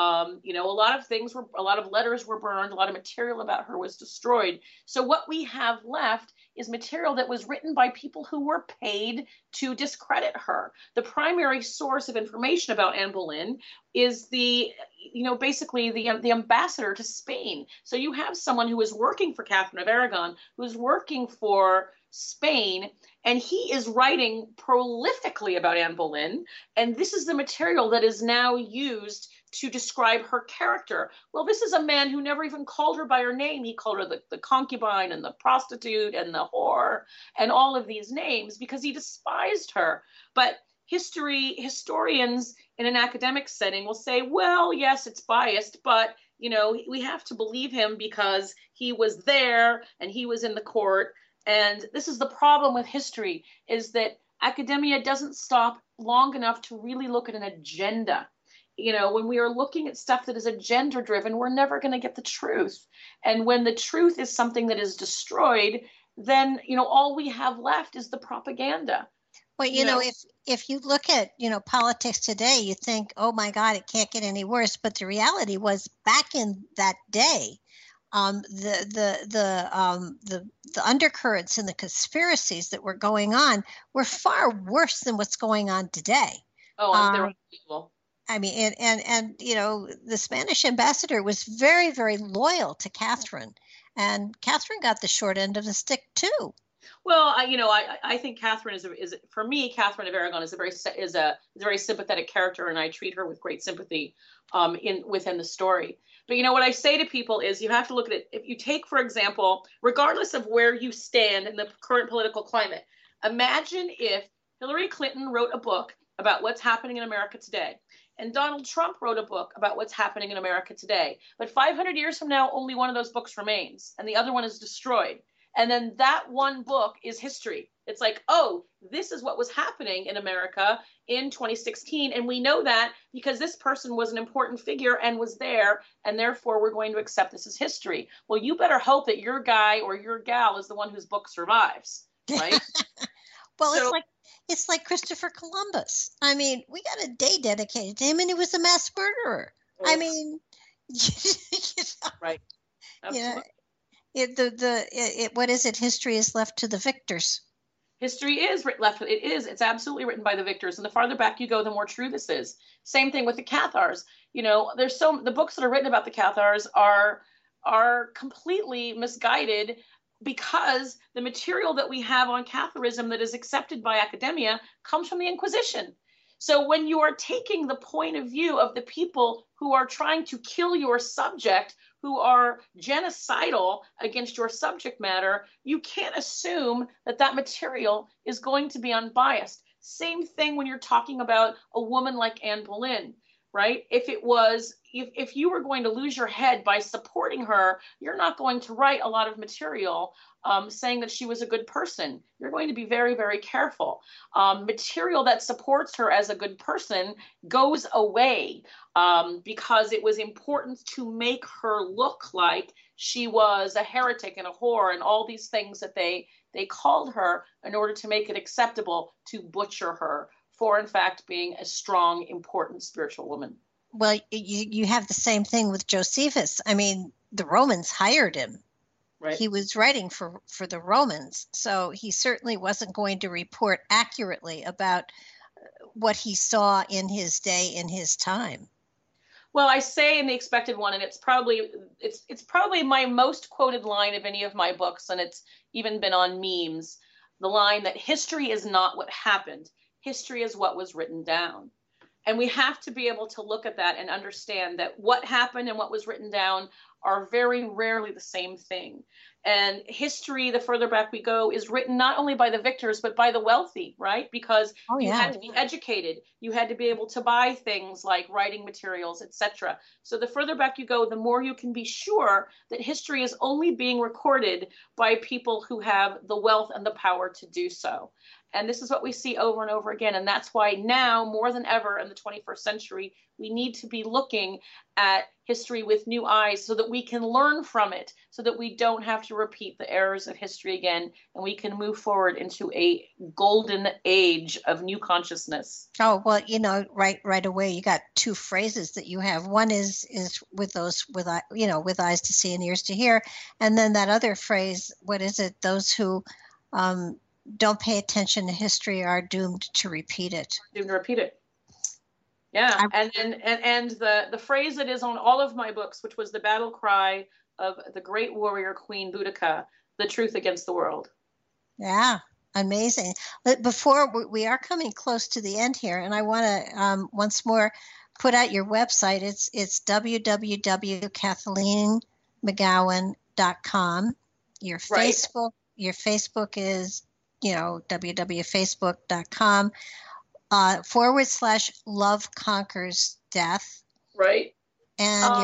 A lot of letters were burned. A lot of material about her was destroyed. So what we have left is material that was written by people who were paid to discredit her. The primary source of information about Anne Boleyn is basically the ambassador to Spain. So you have someone who is working for Catherine of Aragon, who's working for Spain, and he is writing prolifically about Anne Boleyn. And this is the material that is now used to describe her character. Well, this is a man who never even called her by her name. He called her the concubine and the prostitute and the whore and all of these names because he despised her. But historians in an academic setting will say, well, yes, it's biased, but we have to believe him because he was there and he was in the court. And this is the problem with history, is that academia doesn't stop long enough to really look at an agenda. When we are looking at stuff that is agenda driven, we're never going to get the truth. And when the truth is something that is destroyed, then, all we have left is the propaganda. Well, if you look at, politics today, you think, oh my God, it can't get any worse. But the reality was, back in that day, the undercurrents and the conspiracies that were going on were far worse than what's going on today. Oh, they're unbelievable. I mean, and the Spanish ambassador was very, very loyal to Catherine, and Catherine got the short end of the stick too. Well, I think Catherine is for me, Catherine of Aragon is a very sympathetic character, and I treat her with great sympathy within the story. But what I say to people is you have to look at it. If you take, for example, regardless of where you stand in the current political climate, imagine if Hillary Clinton wrote a book about what's happening in America today, and Donald Trump wrote a book about what's happening in America today. But 500 years from now, only one of those books remains, and the other one is destroyed. And then that one book is history. It's like, oh, this is what was happening in America in 2016. And we know that because this person was an important figure and was there, and therefore we're going to accept this as history. Well, you better hope that your guy or your gal is the one whose book survives, right? Well, so, it's like Christopher Columbus. I mean, we got a day dedicated to him, and he was a mass murderer. I mean, right. Absolutely. What is it? History is left to the victors. History is left. It's absolutely written by the victors. And the farther back you go, the more true this is. Same thing with the Cathars. The books that are written about the Cathars are completely misguided because the material that we have on Catharism that is accepted by academia comes from the Inquisition. So when you are taking the point of view of the people who are trying to kill your subject, who are genocidal against your subject matter, you can't assume that material is going to be unbiased. Same thing when you're talking about a woman like Anne Boleyn, right? If you were going to lose your head by supporting her, you're not going to write a lot of material saying that she was a good person. You're going to be very, very careful. Material that supports her as a good person goes away because it was important to make her look like she was a heretic and a whore and all these things that they called her in order to make it acceptable to butcher her for, in fact, being a strong, important spiritual woman. Well, you have the same thing with Josephus. I mean, the Romans hired him. Right. He was writing for the Romans, so he certainly wasn't going to report accurately about what he saw in his day, in his time. Well, I say in The Expected One, and it's probably my most quoted line of any of my books, and it's even been on memes, the line that history is not what happened. History is what was written down. And we have to be able to look at that and understand that what happened and what was written down are very rarely the same thing. And history, the further back we go, is written not only by the victors, but by the wealthy, right? Because you had to be educated. You had to be able to buy things like writing materials, etc. So the further back you go, the more you can be sure that history is only being recorded by people who have the wealth and the power to do so. And this is what we see over and over again. And that's why now, more than ever in the 21st century, we need to be looking at history with new eyes so that we can learn from it, so that we don't have to repeat the errors of history again, and we can move forward into a golden age of new consciousness. Oh, well, right away, you got two phrases that you have. One is with eyes to see and ears to hear. And then that other phrase, what is it? Those who don't pay attention to history are doomed to repeat it. Doomed to repeat it. Yeah, and the phrase that is on all of my books, which was the battle cry of the great warrior Queen Boudica, the truth against the world. Yeah, amazing. But before we are coming close to the end here, and I want to once more put out your website. It's www.kathleenmcgowan.com. Your Facebook is www.facebook.com. /Love Conquers Death. Right. And I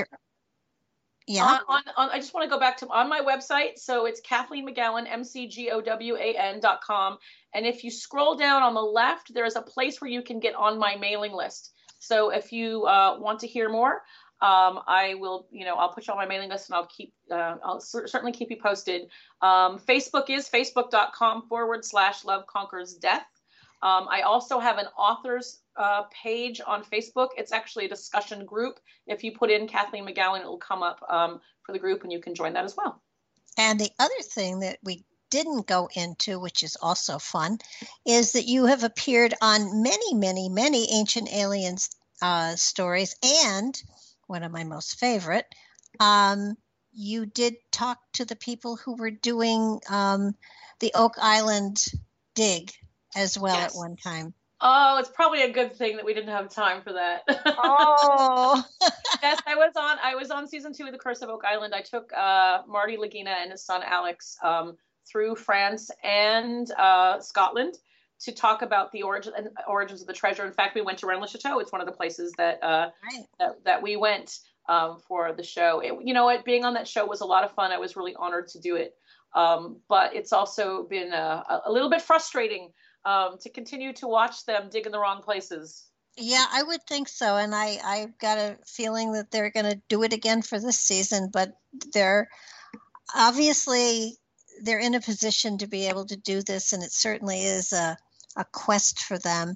just want to go back to on my website. So it's Kathleen McGowan, McGowan.com. And if you scroll down on the left, there's a place where you can get on my mailing list. So if you want to hear more, I will, I'll put you on my mailing list, and I'll certainly keep you posted. Facebook is facebook.com /Love Conquers Death. I also have an author's page on Facebook. It's actually a discussion group. If you put in Kathleen McGowan, it will come up for the group, and you can join that as well. And the other thing that we didn't go into, which is also fun, is that you have appeared on many, many, many Ancient Aliens stories, and one of my most favorite, um, you did talk to the people who were doing the Oak Island dig as well at one time. Oh, it's probably a good thing that we didn't have time for that. Oh, Yes, I was on season 2 of The Curse of Oak Island. I took Marty Lagina and his son Alex through France and Scotland to talk about the origins of the treasure. In fact, we went to Rennes-le-Chateau. It's one of the places that right. that we went for the show. Being on that show was a lot of fun. I was really honored to do it. But it's also been a little bit frustrating to continue to watch them dig in the wrong places. Yeah, I would think so. And I've got a feeling that they're going to do it again for this season, but they're obviously they're in a position to be able to do this, and it certainly is a quest for them.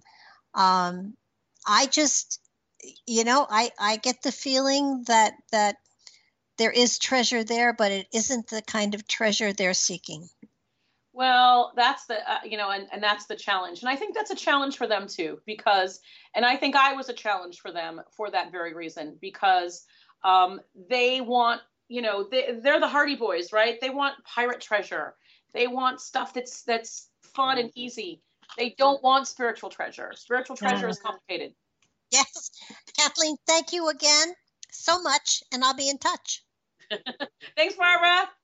I just, I get the feeling that there is treasure there, but it isn't the kind of treasure they're seeking. Well, that's and that's the challenge. And I think that's a challenge for them too, and I think I was a challenge for them for that very reason, because they want, they're the Hardy Boys, right? They want pirate treasure. They want stuff that's fun and easy. They don't want spiritual treasure. Spiritual treasure is complicated. Yes. Kathleen, thank you again so much, and I'll be in touch. Thanks, Barbara.